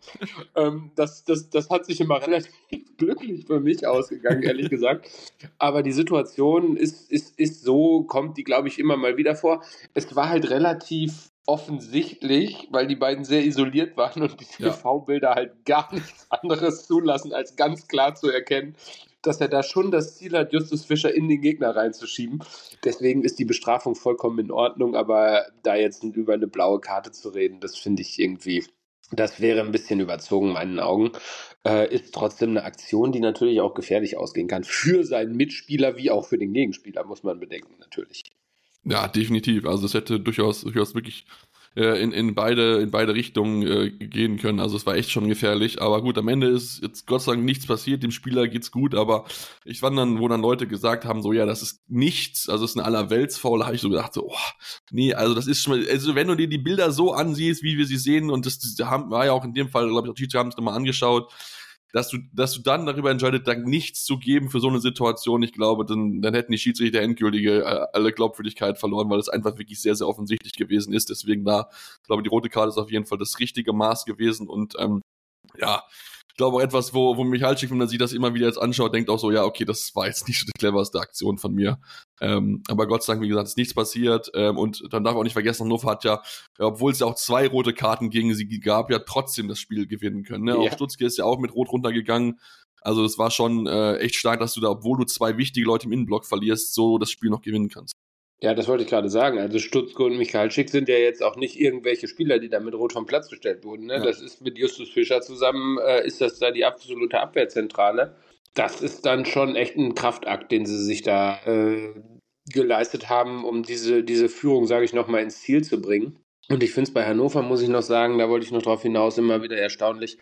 B: Das hat sich immer relativ glücklich für mich ausgegangen, ehrlich gesagt. Aber die Situation ist so, kommt die, glaube ich, immer mal wieder vor. Es war halt relativ offensichtlich, weil die beiden sehr isoliert waren und die TV-Bilder halt gar nichts anderes zulassen, als ganz klar zu erkennen, dass er da schon das Ziel hat, Justus Fischer in den Gegner reinzuschieben. Deswegen ist die Bestrafung vollkommen in Ordnung, aber da jetzt über eine blaue Karte zu reden, das finde ich irgendwie, das wäre ein bisschen überzogen in meinen Augen. Ist trotzdem eine Aktion, die natürlich auch gefährlich ausgehen kann. Für seinen Mitspieler wie auch für den Gegenspieler, muss man bedenken, natürlich.
A: Ja, definitiv. Also es hätte durchaus wirklich in beide Richtungen gehen können. Also es war echt schon gefährlich. Aber gut, am Ende ist jetzt Gott sei Dank nichts passiert. Dem Spieler geht's gut. Aber ich fand dann, wo dann Leute gesagt haben, so ja, das ist nichts. Also es ist ein Allerweltsfoul. Da habe ich so gedacht, so, nee, also das ist schon, also wenn du dir die Bilder so ansiehst, wie wir sie sehen, und das war ja auch in dem Fall, glaube ich, auch die haben es nochmal angeschaut, dass du dann darüber entscheidest, dann nichts zu geben für so eine Situation, ich glaube, dann hätten die Schiedsrichter endgültige alle Glaubwürdigkeit verloren, weil es einfach wirklich sehr, sehr offensichtlich gewesen ist. Deswegen ich glaube, die rote Karte ist auf jeden Fall das richtige Maß gewesen und ja, ich glaube auch etwas, wo Michalczyk, wenn man sich das immer wieder jetzt anschaut, denkt auch so, ja, okay, das war jetzt nicht so die cleverste Aktion von mir. Aber Gott sei Dank, wie gesagt, ist nichts passiert. Und dann darf man auch nicht vergessen, Hannover hat ja, obwohl es ja auch 2 rote Karten gegen sie gab, ja trotzdem das Spiel gewinnen können. Ne? Ja. Auch Stutzke ist ja auch mit Rot runtergegangen. Also das war schon echt stark, dass du da, obwohl du 2 wichtige Leute im Innenblock verlierst, so das Spiel noch gewinnen kannst.
B: Ja, das wollte ich gerade sagen. Also Stutzke und Michalczyk sind ja jetzt auch nicht irgendwelche Spieler, die da mit Rot vom Platz gestellt wurden. Ne? Ja. Das ist mit Justus Fischer zusammen, ist das da die absolute Abwehrzentrale. Das ist dann schon echt ein Kraftakt, den sie sich da geleistet haben, um diese Führung, sage ich nochmal, ins Ziel zu bringen. Und ich finde es bei Hannover, muss ich noch sagen, da wollte ich noch drauf hinaus, immer wieder erstaunlich.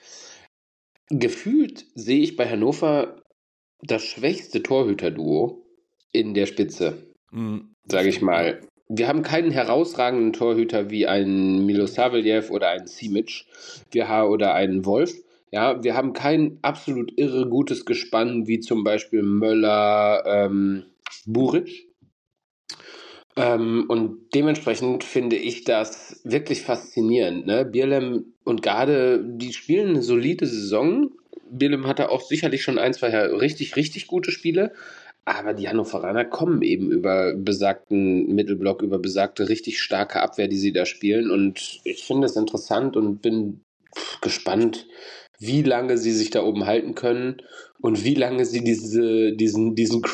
B: Gefühlt sehe ich bei Hannover das schwächste Torhüterduo in der Spitze. Sage ich mal. Wir haben keinen herausragenden Torhüter wie einen Milosavljev oder einen Simic oder einen Wolf. Ja, wir haben kein absolut irre gutes Gespann wie zum Beispiel Möller, Buric. Und dementsprechend finde ich das wirklich faszinierend. Ne? Bierlehm und Garde, die spielen eine solide Saison. Bierlehm hatte auch sicherlich schon 1, 2 richtig, richtig gute Spiele. Aber die Hannoveraner kommen eben über besagten Mittelblock, über besagte richtig starke Abwehr, die sie da spielen. Und ich finde es interessant und bin gespannt, wie lange sie sich da oben halten können und wie lange sie diesen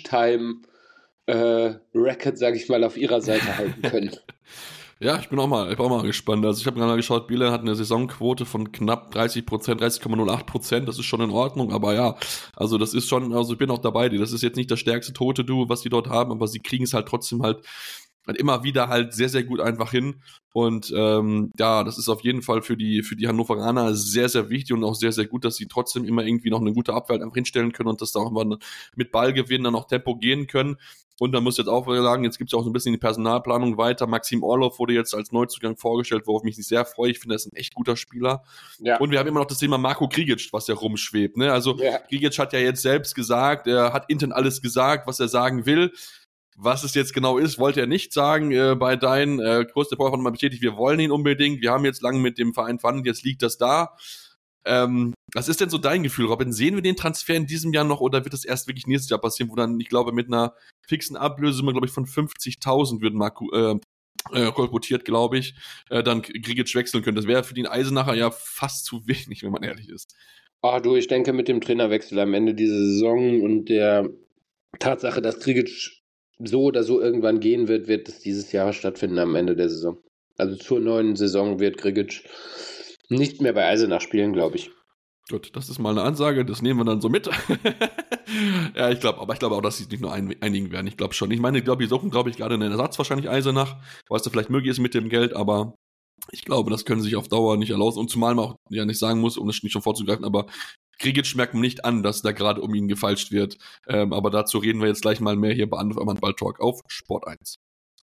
B: Crunch-Time-Record, sage ich mal, auf ihrer Seite halten können.
A: Ja, ich bin auch mal gespannt. Also ich habe gerade mal geschaut, Biele hat eine Saisonquote von knapp 30%, 30,08%. Das ist schon in Ordnung, aber ja, also das ist schon, also ich bin auch dabei. Das ist jetzt nicht das stärkste tote Duo, was die dort haben, aber sie kriegen es halt trotzdem halt immer wieder halt sehr, sehr gut einfach hin. Und ja, das ist auf jeden Fall für die Hannoveraner sehr, sehr wichtig und auch sehr, sehr gut, dass sie trotzdem immer irgendwie noch eine gute Abwehr halt einfach hinstellen können und dass da auch immer mit Ballgewinn dann auch Tempo gehen können. Und dann muss ich jetzt auch sagen, jetzt gibt es ja auch so ein bisschen die Personalplanung weiter. Maxim Orlov wurde jetzt als Neuzugang vorgestellt, worauf mich sehr freue. Ich finde, er ist ein echt guter Spieler. Ja. Und wir haben immer noch das Thema Marko Grigic, was ja rumschwebt. Ne? Also Grigic hat ja jetzt selbst gesagt, er hat intern alles gesagt, was er sagen will. Was es jetzt genau ist, wollte er nicht sagen. Bei Dein größte Power hat mal bestätigt, wir wollen ihn unbedingt. Wir haben jetzt lange mit dem Verein verhandelt, jetzt liegt das da. Was ist denn so dein Gefühl, Robin? Sehen wir den Transfer in diesem Jahr noch oder wird es erst wirklich nächstes Jahr passieren, wo dann, ich glaube, mit einer fixen Ablösesumme, glaube ich, von 50.000 wird Marco kolportiert, glaube ich, dann Grigic wechseln können. Das wäre für den Eisenacher ja fast zu wenig, wenn man ehrlich ist.
B: Ich denke, mit dem Trainerwechsel am Ende dieser Saison und der Tatsache, dass Grigic so oder so irgendwann gehen wird es dieses Jahr stattfinden am Ende der Saison. Also zur neuen Saison wird Grigic nicht mehr bei Eisenach spielen, glaube ich.
A: Gut, das ist mal eine Ansage, das nehmen wir dann so mit. Ja, ich glaube auch, dass sie sich nicht nur einigen werden. Ich glaube schon. Ich meine, die suchen, glaube ich, gerade einen Ersatz wahrscheinlich Eisenach, was da vielleicht möglich ist mit dem Geld, aber ich glaube, das können sie sich auf Dauer nicht erlauben. Und zumal man auch ja nicht sagen muss, um das nicht schon vorzugreifen, aber Grigic merkt man nicht an, dass da gerade um ihn gefeilscht wird. Aber dazu reden wir jetzt gleich mal mehr hier bei Ball Talk auf Sport 1.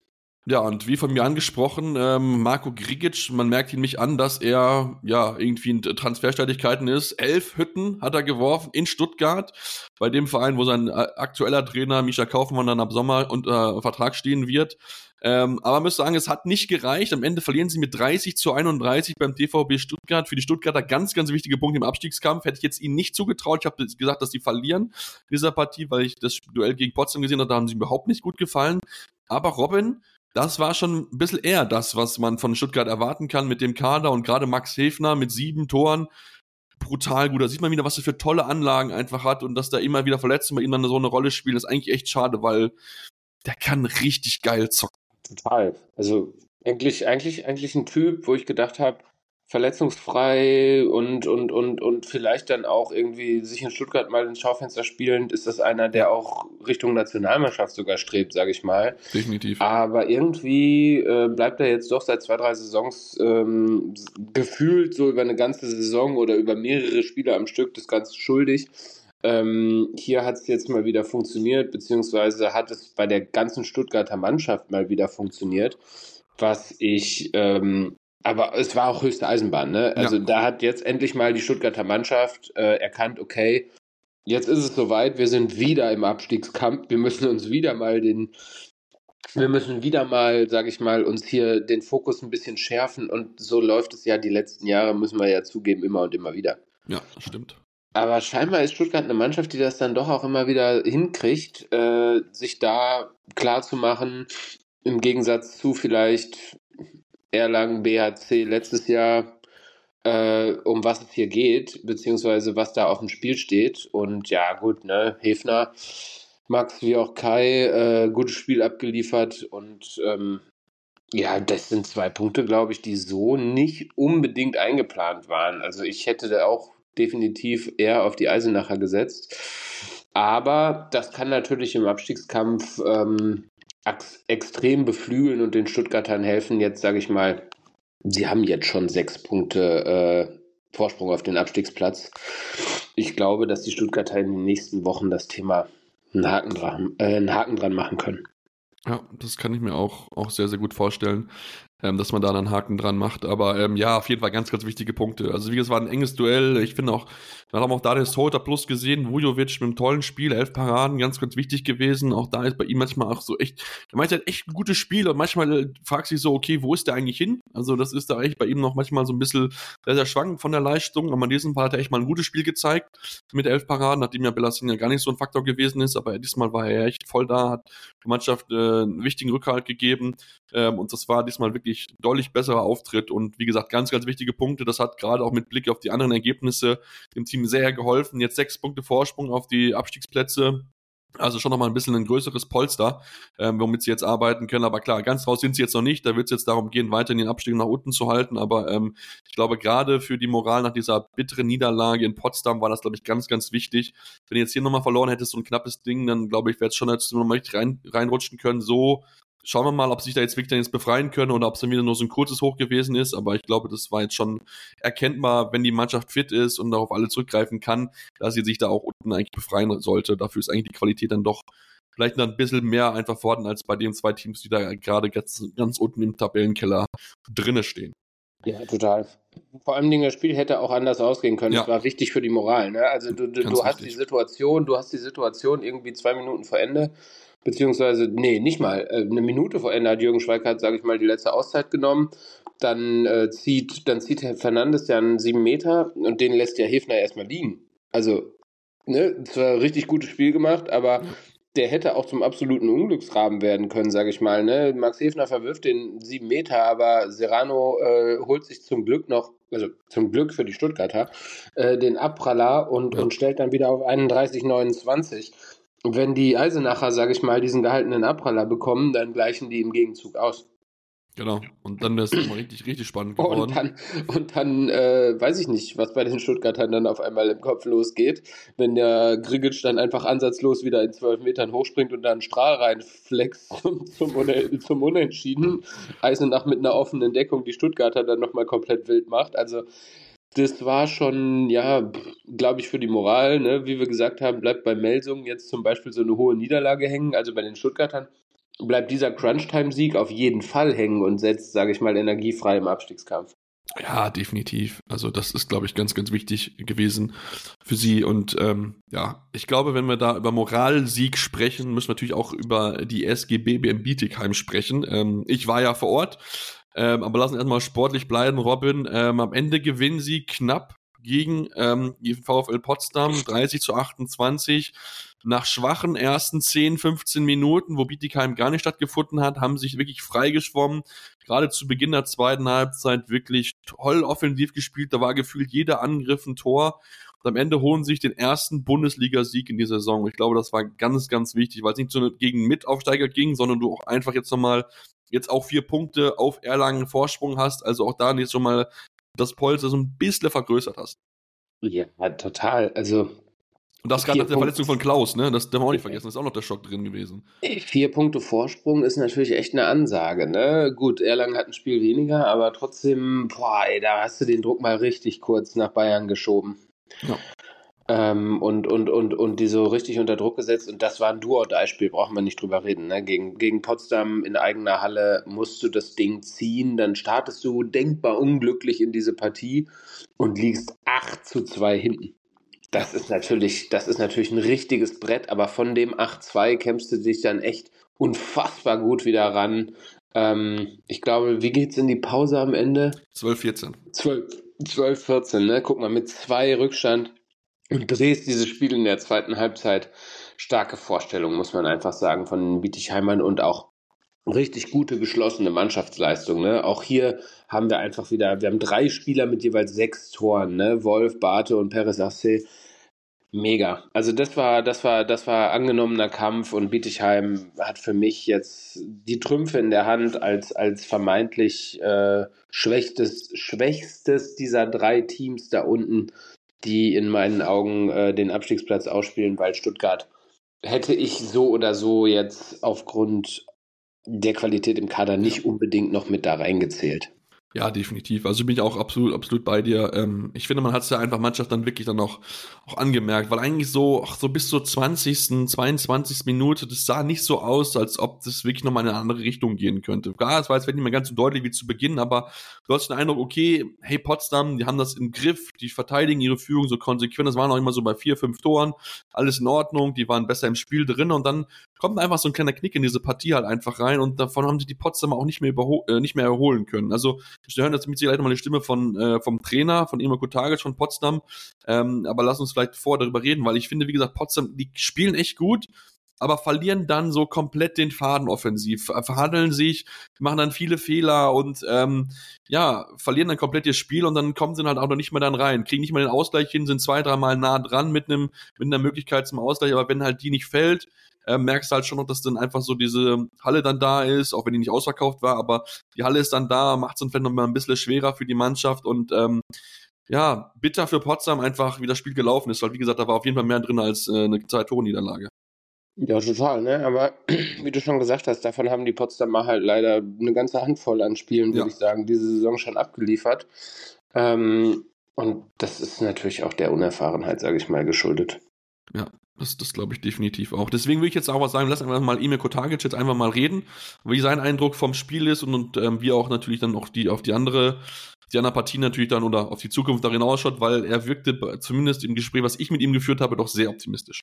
A: Ja, und wie von mir angesprochen, Marko Grigic, man merkt ihn mich an, dass er ja irgendwie in Transferstreitigkeiten ist. 11 Hütten hat er geworfen in Stuttgart, bei dem Verein, wo sein aktueller Trainer Mischa Kaufmann dann ab Sommer unter Vertrag stehen wird. Aber man muss sagen, es hat nicht gereicht. Am Ende verlieren sie mit 30-31 beim TVB Stuttgart. Für die Stuttgarter ganz, ganz wichtige Punkte im Abstiegskampf. Hätte ich jetzt ihnen nicht zugetraut. Ich habe gesagt, dass sie verlieren in dieser Partie, weil ich das Duell gegen Potsdam gesehen habe. Da haben sie mir überhaupt nicht gut gefallen. Aber Robin, das war schon ein bisschen eher das, was man von Stuttgart erwarten kann mit dem Kader und gerade Max Häfner mit 7 Toren. Brutal gut. Da sieht man wieder, was er für tolle Anlagen einfach hat und dass da immer wieder Verletzungen bei ihm dann so eine Rolle spielen, ist eigentlich echt schade, weil der kann richtig geil zocken.
B: Total. Also eigentlich ein Typ, wo ich gedacht habe, verletzungsfrei und vielleicht dann auch irgendwie sich in Stuttgart mal ins Schaufenster spielend, ist das einer, der auch Richtung Nationalmannschaft sogar strebt, sage ich mal.
A: Definitiv.
B: Aber irgendwie bleibt er jetzt doch seit 2, 3 Saisons gefühlt so über eine ganze Saison oder über mehrere Spiele am Stück das Ganze schuldig. Hier hat es jetzt mal wieder funktioniert, beziehungsweise hat es bei der ganzen Stuttgarter Mannschaft mal wieder funktioniert, aber es war auch höchste Eisenbahn, ne? Also da hat jetzt endlich mal die Stuttgarter Mannschaft erkannt, okay, jetzt ist es soweit, wir sind wieder im Abstiegskampf, wir müssen wieder mal, sage ich mal, uns hier den Fokus ein bisschen schärfen und so läuft es ja die letzten Jahre, müssen wir ja zugeben, immer und immer wieder.
A: Ja, stimmt.
B: Aber scheinbar ist Stuttgart eine Mannschaft, die das dann doch auch immer wieder hinkriegt, sich da klar zu machen, im Gegensatz zu vielleicht Erlangen, BHC letztes Jahr, um was es hier geht, beziehungsweise was da auf dem Spiel steht. Und ja, gut, ne, Häfner, Max wie auch Kai, gutes Spiel abgeliefert und ja, das sind 2 Punkte, glaube ich, die so nicht unbedingt eingeplant waren. Also ich hätte da auch definitiv eher auf die Eisenacher gesetzt. Aber das kann natürlich im Abstiegskampf extrem beflügeln und den Stuttgartern helfen. Jetzt sage ich mal, sie haben jetzt schon 6 Punkte Vorsprung auf den Abstiegsplatz. Ich glaube, dass die Stuttgarter in den nächsten Wochen das Thema einen Haken dran machen können.
A: Ja, das kann ich mir auch sehr, sehr gut vorstellen, dass man da einen Haken dran macht. Aber ja, auf jeden Fall ganz, ganz wichtige Punkte. Also wie gesagt, es war ein enges Duell. Ich finde auch, wir haben auch da den Soldier Plus gesehen, Vujovic mit einem tollen Spiel, 11 Paraden, ganz, ganz wichtig gewesen. Auch da ist bei ihm manchmal auch so echt, er meint halt echt ein gutes Spiel und manchmal fragt sich so, okay, wo ist der eigentlich hin? Also das ist da echt bei ihm noch manchmal so ein bisschen sehr, sehr schwankend von der Leistung. Aber in diesem Fall hat er echt mal ein gutes Spiel gezeigt mit 11 Paraden, nachdem ja Belassin ja gar nicht so ein Faktor gewesen ist. Aber diesmal war er echt voll da, hat die Mannschaft einen wichtigen Rückhalt gegeben. Und das war diesmal wirklich deutlich besserer Auftritt und wie gesagt, ganz, ganz wichtige Punkte. Das hat gerade auch mit Blick auf die anderen Ergebnisse dem Team sehr geholfen. Jetzt 6 Punkte Vorsprung auf die Abstiegsplätze. Also schon nochmal ein bisschen ein größeres Polster, womit sie jetzt arbeiten können. Aber klar, ganz raus sind sie jetzt noch nicht. Da wird es jetzt darum gehen, weiterhin den Abstieg nach unten zu halten. Aber ich glaube, gerade für die Moral nach dieser bitteren Niederlage in Potsdam war das, glaube ich, ganz, ganz wichtig. Wenn du jetzt hier nochmal verloren hättest, so ein knappes Ding, dann glaube ich, wäre es schon, als du nochmal richtig reinrutschen können. So schauen wir mal, ob sich da jetzt Victor jetzt befreien können oder ob es dann wieder nur so ein kurzes Hoch gewesen ist. Aber ich glaube, das war jetzt schon erkennbar, wenn die Mannschaft fit ist und darauf alle zurückgreifen kann, dass sie sich da auch unten eigentlich befreien sollte. Dafür ist eigentlich die Qualität dann doch vielleicht noch ein bisschen mehr einfach vorhanden als bei den 2 Teams, die da gerade ganz, ganz unten im Tabellenkeller drinne stehen.
B: Ja, total. Vor allem das Spiel hätte auch anders ausgehen können. Es war wichtig für die Moral. Ne? Also du hast die Situation irgendwie 2 Minuten vor Ende, beziehungsweise, nee, nicht mal. Eine Minute vor Ende hat Jürgen Schweikart, sage ich mal, die letzte Auszeit genommen. Dann zieht Fernandes ja einen 7 Meter und den lässt ja Häfner erstmal liegen. Also, ne, es war ein richtig gutes Spiel gemacht, aber der hätte auch zum absoluten Unglücksrahmen werden können, sage ich mal. Ne? Max Häfner verwirft den 7 Meter, aber Serrano holt sich zum Glück noch, also zum Glück für die Stuttgarter, den Abpraller und stellt dann wieder auf 31,29. Und wenn die Eisenacher, sage ich mal, diesen gehaltenen Abpraller bekommen, dann gleichen die im Gegenzug aus.
A: Genau, und dann wäre es immer richtig, richtig spannend geworden.
B: Und dann weiß ich nicht, was bei den Stuttgartern dann auf einmal im Kopf losgeht, wenn der Grigic dann einfach ansatzlos wieder in 12 Metern hochspringt und da einen Strahl reinflext zum Unentschieden. Eisenach mit einer offenen Deckung die Stuttgarter dann nochmal komplett wild macht. Also das war schon, ja, glaube ich, für die Moral, ne? Wie wir gesagt haben, bleibt bei Melsungen jetzt zum Beispiel so eine hohe Niederlage hängen, also bei den Stuttgartern. bleibt dieser Crunch-Time-Sieg auf jeden Fall hängen und setzt, sage ich mal, energiefrei im Abstiegskampf.
A: Ja, definitiv. Also das ist, glaube ich, ganz, ganz wichtig gewesen für sie. Und ich glaube, wenn wir da über Moralsieg sprechen, müssen wir natürlich auch über die SG BBM Bietigheim sprechen. Ich war ja vor Ort, aber lassen wir erstmal sportlich bleiben, Robin. Am Ende gewinnen sie knapp gegen die VfL Potsdam 30-28. Nach schwachen ersten 10, 15 Minuten, wo Bietigheim gar nicht stattgefunden hat, haben sich wirklich freigeschwommen. Gerade zu Beginn der zweiten Halbzeit wirklich toll offensiv gespielt. Da war gefühlt jeder Angriff ein Tor. Und am Ende holen sie sich den ersten Bundesliga-Sieg in dieser Saison. Ich glaube, das war ganz, ganz wichtig, weil es nicht so gegen Mitaufsteiger ging, sondern du auch einfach jetzt auch 4 Punkte auf Erlangen Vorsprung hast. Also auch da jetzt schon mal das Polster so ein bisschen vergrößert hast.
B: Ja, total. Also
A: und das gerade nach der Verletzung von Klaus, ne? Das darf man auch nicht vergessen, ist auch noch der Schock drin gewesen.
B: 4 Punkte Vorsprung ist natürlich echt eine Ansage, ne? Gut, Erlangen hat ein Spiel weniger, aber trotzdem, da hast du den Druck mal richtig kurz nach Bayern geschoben.
A: Ja.
B: Und die so richtig unter Druck gesetzt. Und das war ein Do-or-Die-Spiel, brauchen wir nicht drüber reden. Ne? Gegen Potsdam in eigener Halle musst du das Ding ziehen, dann startest du denkbar unglücklich in diese Partie und liegst 8-2 hinten. Das ist natürlich ein richtiges Brett, aber von dem 8-2 kämpfst du dich dann echt unfassbar gut wieder ran. Ich glaube, wie geht's in die Pause am Ende?
A: 12-14.
B: 12-14, ne? Guck mal, mit 2 Rückstand und drehst dieses Spiel in der zweiten Halbzeit. Starke Vorstellung, muss man einfach sagen, von den Bietigheimern und auch richtig gute, geschlossene Mannschaftsleistung. Ne? Auch hier haben wir einfach wir haben 3 Spieler mit jeweils 6 Toren, ne? Wolf, Barthe und Perez Arce. Mega. Also das war angenommener Kampf und Bietigheim hat für mich jetzt die Trümpfe in der Hand als vermeintlich schwächstes dieser 3 Teams da unten, die in meinen Augen den Abstiegsplatz ausspielen, weil Stuttgart hätte ich so oder so jetzt aufgrund der Qualität im Kader nicht unbedingt noch mit da reingezählt.
A: Ja, definitiv. Also bin ich auch absolut bei dir. Ich finde, man hat es ja einfach Mannschaft dann wirklich dann auch angemerkt, weil eigentlich so bis zur 20., 22. Minute, das sah nicht so aus, als ob das wirklich nochmal in eine andere Richtung gehen könnte. Klar, es war jetzt nicht mehr ganz so deutlich wie zu Beginn, aber du hast den Eindruck, okay, hey Potsdam, die haben das im Griff, die verteidigen ihre Führung so konsequent, das waren auch immer so bei 4, 5 Toren, alles in Ordnung, die waren besser im Spiel drin und dann kommt einfach so ein kleiner Knick in diese Partie halt einfach rein und davon haben sich die Potsdamer auch nicht mehr erholen können. Also wir hören jetzt mit Sicherheit nochmal die Stimme vom Trainer, von Imre Kutagic von Potsdam, aber lass uns vielleicht vorher darüber reden, weil ich finde, wie gesagt, Potsdam, die spielen echt gut, aber verlieren dann so komplett den Faden offensiv, verhandeln sich, machen dann viele Fehler und verlieren dann komplett ihr Spiel und dann kommen sie halt auch noch nicht mehr dann rein, kriegen nicht mal den Ausgleich hin, sind 2, 3 Mal nah dran mit einer Möglichkeit zum Ausgleich, aber wenn halt die nicht fällt, merkst du halt schon noch, dass dann einfach so diese Halle dann da ist, auch wenn die nicht ausverkauft war, aber die Halle ist dann da, macht es dann vielleicht noch mal ein bisschen schwerer für die Mannschaft und bitter für Potsdam einfach, wie das Spiel gelaufen ist, weil wie gesagt, da war auf jeden Fall mehr drin als eine 2-Tore-Niederlage.
B: Ja, total, ne? Aber wie du schon gesagt hast, davon haben die Potsdamer halt leider eine ganze Handvoll an Spielen, würde ich sagen, diese Saison schon abgeliefert. Und das ist natürlich auch der Unerfahrenheit, sage ich mal, geschuldet.
A: Ja, das glaube ich definitiv auch. Deswegen will ich jetzt auch was sagen, lass einfach mal Imre Kutagic jetzt einfach mal reden, wie sein Eindruck vom Spiel ist und wie auch natürlich dann auch auf die andere Partie natürlich dann oder auf die Zukunft darin ausschaut, weil er wirkte zumindest im Gespräch, was ich mit ihm geführt habe, doch sehr optimistisch.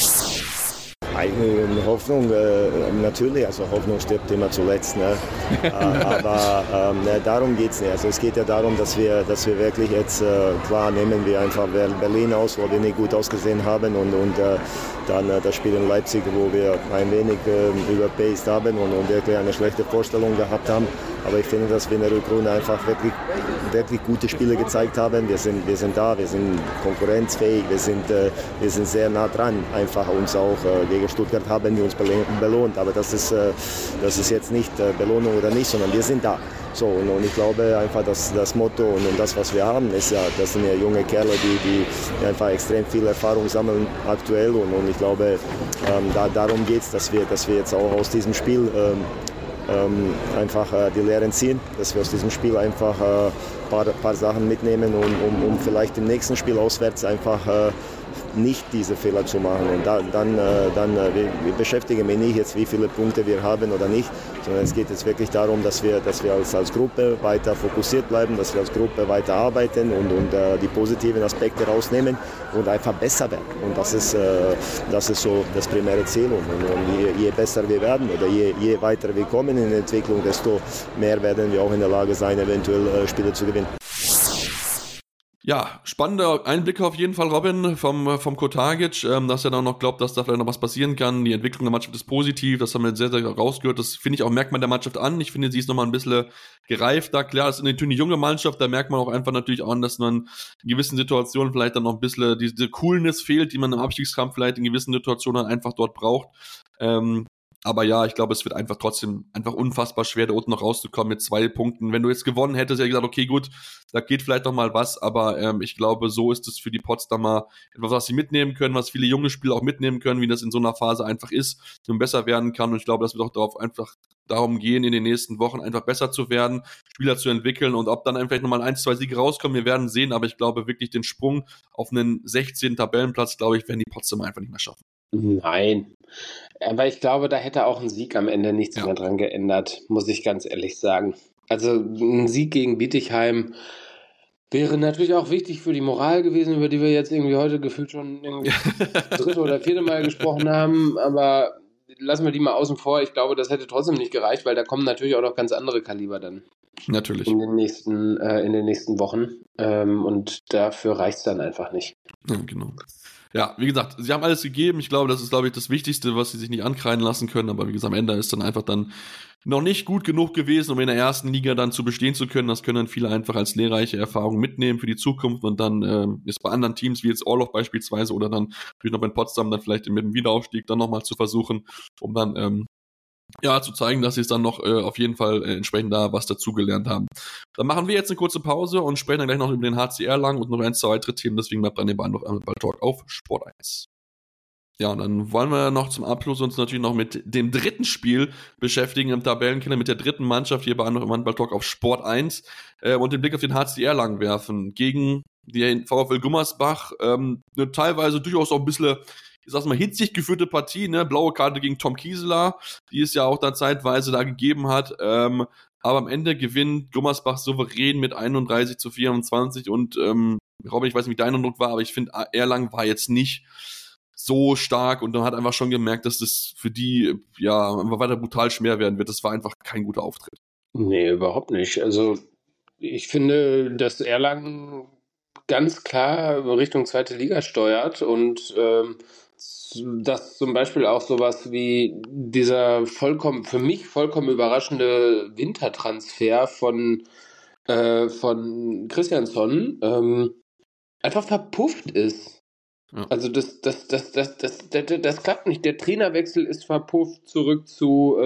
C: Eine Hoffnung, natürlich, also Hoffnung stirbt immer zuletzt, ne? Aber darum geht es nicht. Also es geht ja darum, dass wir wirklich jetzt, klar nehmen wir einfach Berlin aus, wo wir nicht gut ausgesehen haben und dann das Spiel in Leipzig, wo wir ein wenig überpaced haben und wirklich eine schlechte Vorstellung gehabt haben. Aber ich finde, dass wir in der Rückrunde einfach wirklich gute Spiele gezeigt haben. Wir sind da, wir sind konkurrenzfähig, wir sind sehr nah dran. Einfach uns auch gegen Stuttgart haben wir uns belohnt. Aber das ist jetzt nicht Belohnung oder nicht, sondern wir sind da. So, und ich glaube einfach, dass das Motto und das, was wir haben, ist ja, das sind ja junge Kerle, die einfach extrem viel Erfahrung sammeln aktuell. Und ich glaube, darum geht es, dass wir jetzt auch aus diesem Spiel einfach die Lehren ziehen, dass wir aus diesem Spiel einfach paar Sachen mitnehmen, um vielleicht im nächsten Spiel auswärts einfach nicht diese Fehler zu machen. Und wir beschäftigen mich nicht jetzt, wie viele Punkte wir haben oder nicht, sondern es geht jetzt wirklich darum, dass wir als Gruppe weiter fokussiert bleiben, dass wir als Gruppe weiter arbeiten und die positiven Aspekte rausnehmen und einfach besser werden. Und das ist so das primäre Ziel. Und je besser wir werden oder je weiter wir kommen in der Entwicklung, desto mehr werden wir auch in der Lage sein, eventuell Spiele zu gewinnen.
A: Ja, spannende Einblicke auf jeden Fall, Robin, vom Kotagic, dass er dann noch glaubt, dass da vielleicht noch was passieren kann. Die Entwicklung der Mannschaft ist positiv, das haben wir sehr, sehr rausgehört. Das finde ich auch, merkt man der Mannschaft an. Ich finde, sie ist nochmal ein bisschen gereifter. Klar, das ist natürlich eine junge Mannschaft, da merkt man auch einfach natürlich auch an, dass man in gewissen Situationen vielleicht dann noch ein bisschen diese Coolness fehlt, die man im Abstiegskampf vielleicht in gewissen Situationen einfach dort braucht. Aber ja, ich glaube, es wird einfach trotzdem einfach unfassbar schwer, da unten noch rauszukommen mit 2 Punkten. Wenn du jetzt gewonnen hättest, hätte ich gesagt, okay, gut, da geht vielleicht noch mal was, aber ich glaube, so ist es für die Potsdamer etwas, was sie mitnehmen können, was viele junge Spieler auch mitnehmen können, wie das in so einer Phase einfach ist, und besser werden kann. Und ich glaube, das wird auch darum gehen, in den nächsten Wochen einfach besser zu werden, Spieler zu entwickeln, und ob dann vielleicht nochmal 1, 2 Siege rauskommen, wir werden sehen, aber ich glaube wirklich, den Sprung auf einen 16. Tabellenplatz, glaube ich, werden die Potsdamer einfach nicht mehr schaffen.
B: Nein, aber ich glaube, da hätte auch ein Sieg am Ende nichts mehr dran geändert, muss ich ganz ehrlich sagen. Also ein Sieg gegen Bietigheim wäre natürlich auch wichtig für die Moral gewesen, über die wir jetzt irgendwie heute gefühlt schon irgendwie das 3. oder 4. Mal gesprochen haben, aber lassen wir die mal außen vor. Ich glaube, das hätte trotzdem nicht gereicht, weil da kommen natürlich auch noch ganz andere Kaliber dann.
A: Natürlich.
B: In den nächsten Wochen. Und dafür reicht es dann einfach nicht.
A: Ja, genau. Ja, wie gesagt, sie haben alles gegeben. Ich glaube, das ist, das Wichtigste, was sie sich nicht ankreiden lassen können. Aber wie gesagt, am Ende ist dann einfach dann noch nicht gut genug gewesen, um in der ersten Liga dann zu bestehen zu können. Das können dann viele einfach als lehrreiche Erfahrung mitnehmen für die Zukunft. Und dann ist bei anderen Teams, wie jetzt Orloff beispielsweise, oder dann natürlich noch in Potsdam, dann vielleicht mit dem Wiederaufstieg dann nochmal zu versuchen, um dann zu zeigen, dass sie es dann noch auf jeden Fall entsprechend da was dazugelernt haben. Dann machen wir jetzt eine kurze Pause und sprechen dann gleich noch über den HCR lang und noch 1, 2 weitere Themen. Deswegen bleibt dran, den Ball-Talk auf Sport 1. Ja, und dann wollen wir noch zum Abschluss uns natürlich noch mit dem 3. Spiel beschäftigen im Tabellenkeller, mit der 3. Mannschaft hier bei Handball-Talk auf Sport 1 und den Blick auf den HCR lang werfen. Gegen den VfL Gummersbach, eine teilweise durchaus auch ein bisschen, ich sag's mal, hitzig geführte Partie, ne? Blaue Karte gegen Tom Kieseler, die es ja auch da zeitweise da gegeben hat. Aber am Ende gewinnt Gummersbach souverän mit 31-24 und Robin, ich weiß nicht, wie dein Eindruck war, aber ich finde, Erlangen war jetzt nicht so stark und man hat einfach schon gemerkt, dass das für die einfach weiter brutal schwer werden wird. Das war einfach kein guter Auftritt. Nee,
B: überhaupt nicht. Also ich finde, dass Erlangen ganz klar Richtung 2. Liga steuert und dass zum Beispiel auch sowas wie dieser für mich vollkommen überraschende Wintertransfer von Christiansson einfach verpufft ist. Ja. Also das klappt nicht. Der Trainerwechsel ist verpufft, zurück zu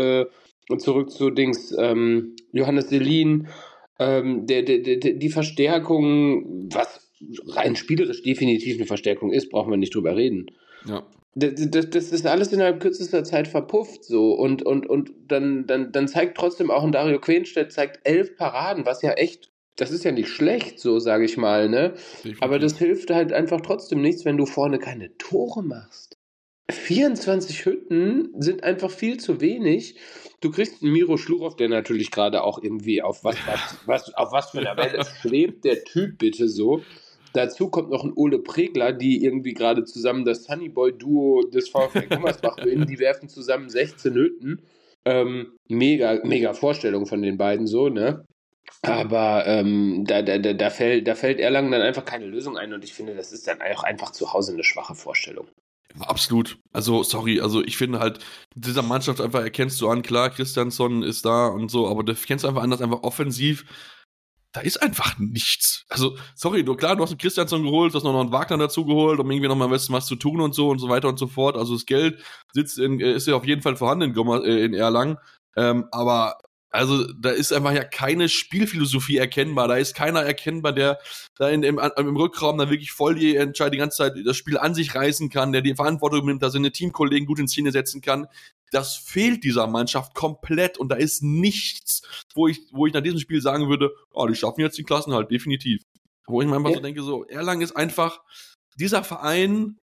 B: Johannes Selin. Die Verstärkung, was rein spielerisch definitiv eine Verstärkung ist, brauchen wir nicht drüber reden. Ja. Das ist alles innerhalb kürzester Zeit verpufft so und dann zeigt trotzdem auch ein Dario Quenstedt 11 Paraden, was ja echt, das ist ja nicht schlecht, so sage ich mal, ne? Definitiv. Aber das hilft halt einfach trotzdem nichts, wenn du vorne keine Tore machst. 24 Hütten sind einfach viel zu wenig. Du kriegst einen Miro Schlurow, der natürlich gerade auch irgendwie auf was für einer Welle schwebt, der Typ bitte so. Dazu kommt noch ein Ole Pregler, die irgendwie gerade zusammen das Sunnyboy-Duo des VfL Gummersbach bilden. Die werfen zusammen 16 Hütten. Mega Vorstellung von den beiden so, ne? Aber da fällt Erlangen dann einfach keine Lösung ein und ich finde, das ist dann auch einfach zu Hause eine schwache Vorstellung.
A: Absolut. Also, sorry, ich finde halt, dieser Mannschaft einfach erkennst du an, klar, Christiansson ist da und so, aber du kennst einfach an, dass einfach offensiv, da ist einfach nichts. Also, sorry, du hast einen Christiansson geholt, du hast noch einen Wagner dazu geholt, um irgendwie nochmal was zu tun und so weiter und so fort. Also, das Geld ist ja auf jeden Fall vorhanden in Erlangen, aber also da ist einfach ja keine Spielphilosophie erkennbar. Da ist keiner erkennbar, der da im Rückraum da wirklich voll die ganze Zeit das Spiel an sich reißen kann, der die Verantwortung nimmt, dass seine Teamkollegen gut in Szene setzen kann. Das fehlt dieser Mannschaft komplett und da ist nichts, wo ich nach diesem Spiel sagen würde, die schaffen jetzt die Klassen halt, definitiv. Wo ich mir einfach so denke, Erlangen ist einfach, dieser Verein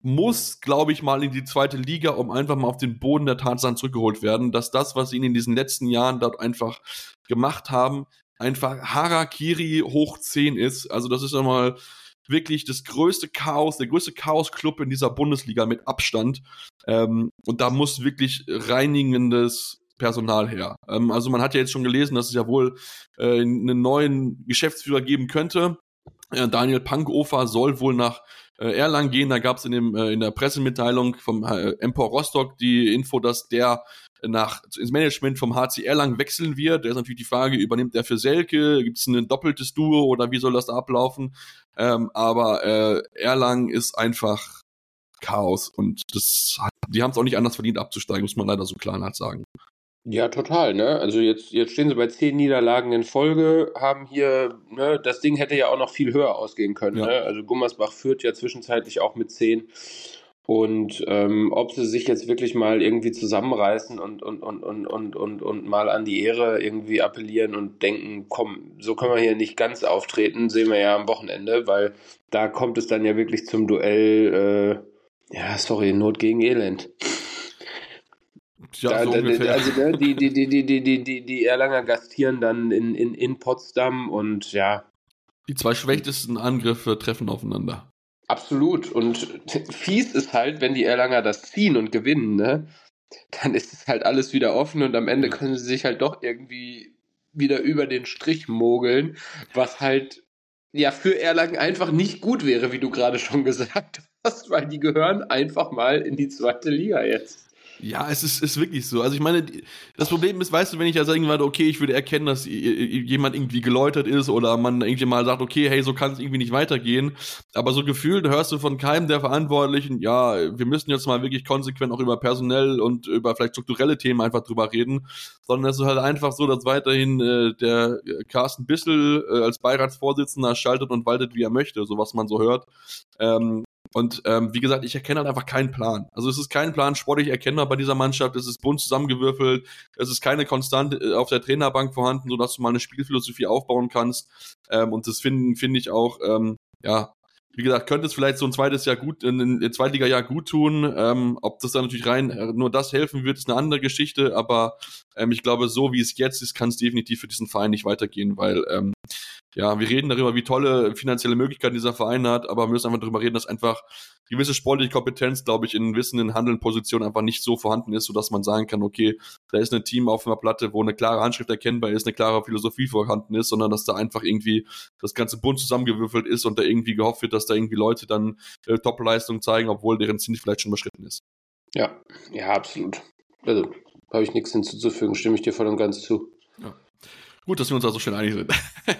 A: muss, glaube ich, mal in die zweite Liga, um einfach mal auf den Boden der Tatsachen zurückgeholt werden, dass das, was sie in diesen letzten Jahren dort einfach gemacht haben, einfach Harakiri hoch 10 ist. Also das ist einmal wirklich das größte Chaos, der größte Chaos-Club in dieser Bundesliga mit Abstand. Und da muss wirklich reinigendes Personal her. Also man hat ja jetzt schon gelesen, dass es ja wohl einen neuen Geschäftsführer geben könnte. Daniel Pankofer soll wohl nach Erlangen gehen. Da gab es in der Pressemitteilung vom Empor Rostock die Info, dass der ins Management vom HC Erlangen wechseln wird. Da ist natürlich die Frage, übernimmt er für Selke? Gibt es ein doppeltes Duo oder wie soll das da ablaufen? Aber Erlangen ist einfach Chaos und die haben es auch nicht anders verdient abzusteigen, muss man leider so klar sagen.
B: Ja, total, ne? Also jetzt stehen sie bei 10 Niederlagen in Folge, haben hier, ne, das Ding hätte ja auch noch viel höher ausgehen können,
A: Ja.
B: ne? Also Gummersbach führt ja zwischenzeitlich auch mit 10. Und ob sie sich jetzt wirklich mal irgendwie zusammenreißen und mal an die Ehre irgendwie appellieren und denken, komm, so können wir hier nicht ganz auftreten, sehen wir ja am Wochenende, weil da kommt es dann ja wirklich zum Duell, Not gegen Elend.
A: Ja, so ungefähr.
B: Also ne, die Erlanger gastieren dann in Potsdam und ja.
A: Die zwei schwächtesten Angriffe treffen aufeinander.
B: Absolut. Und fies ist halt, wenn die Erlanger das ziehen und gewinnen, ne, dann ist es halt alles wieder offen und am Ende können sie sich halt doch irgendwie wieder über den Strich mogeln, was halt ja für Erlangen einfach nicht gut wäre, wie du gerade schon gesagt hast, weil die gehören einfach mal in die zweite Liga jetzt.
A: Ja, es ist wirklich so. Also ich meine, das Problem ist, weißt du, wenn ich ja sagen würde, okay, ich würde erkennen, dass jemand irgendwie geläutert ist oder man irgendwie mal sagt, okay, hey, so kann es irgendwie nicht weitergehen. Aber so gefühlt hörst du von keinem der Verantwortlichen, ja, wir müssen jetzt mal wirklich konsequent auch über personell und über vielleicht strukturelle Themen einfach drüber reden, sondern es ist halt einfach so, dass weiterhin der Carsten Bissel als Beiratsvorsitzender schaltet und waltet, wie er möchte, so was man so hört. Wie gesagt, ich erkenne halt einfach keinen Plan. Also es ist kein Plan sportlich erkennbar bei dieser Mannschaft. Es ist bunt zusammengewürfelt. Es ist keine Konstante auf der Trainerbank vorhanden, sodass du mal eine Spielphilosophie aufbauen kannst. Und das finde ich auch, wie gesagt, könnte es vielleicht so ein zweites Jahr ein Zweitliga-Jahr gut tun. Ob das dann natürlich rein nur das helfen wird, ist eine andere Geschichte. Aber ich glaube, so wie es jetzt ist, kann es definitiv für diesen Verein nicht weitergehen, weil wir reden darüber, wie tolle finanzielle Möglichkeiten dieser Verein hat, aber wir müssen einfach darüber reden, dass einfach gewisse sportliche Kompetenz, glaube ich, in wissenden Handeln-Positionen einfach nicht so vorhanden ist, sodass man sagen kann, okay, da ist ein Team auf einer Platte, wo eine klare Handschrift erkennbar ist, eine klare Philosophie vorhanden ist, sondern dass da einfach irgendwie das ganze bunt zusammengewürfelt ist und da irgendwie gehofft wird, dass da irgendwie Leute dann Top-Leistung zeigen, obwohl deren Ziel vielleicht schon überschritten ist.
B: Ja, absolut. Also, habe ich nichts hinzuzufügen, stimme ich dir voll und ganz zu.
A: Ja. Gut, dass wir uns da so schnell einig sind.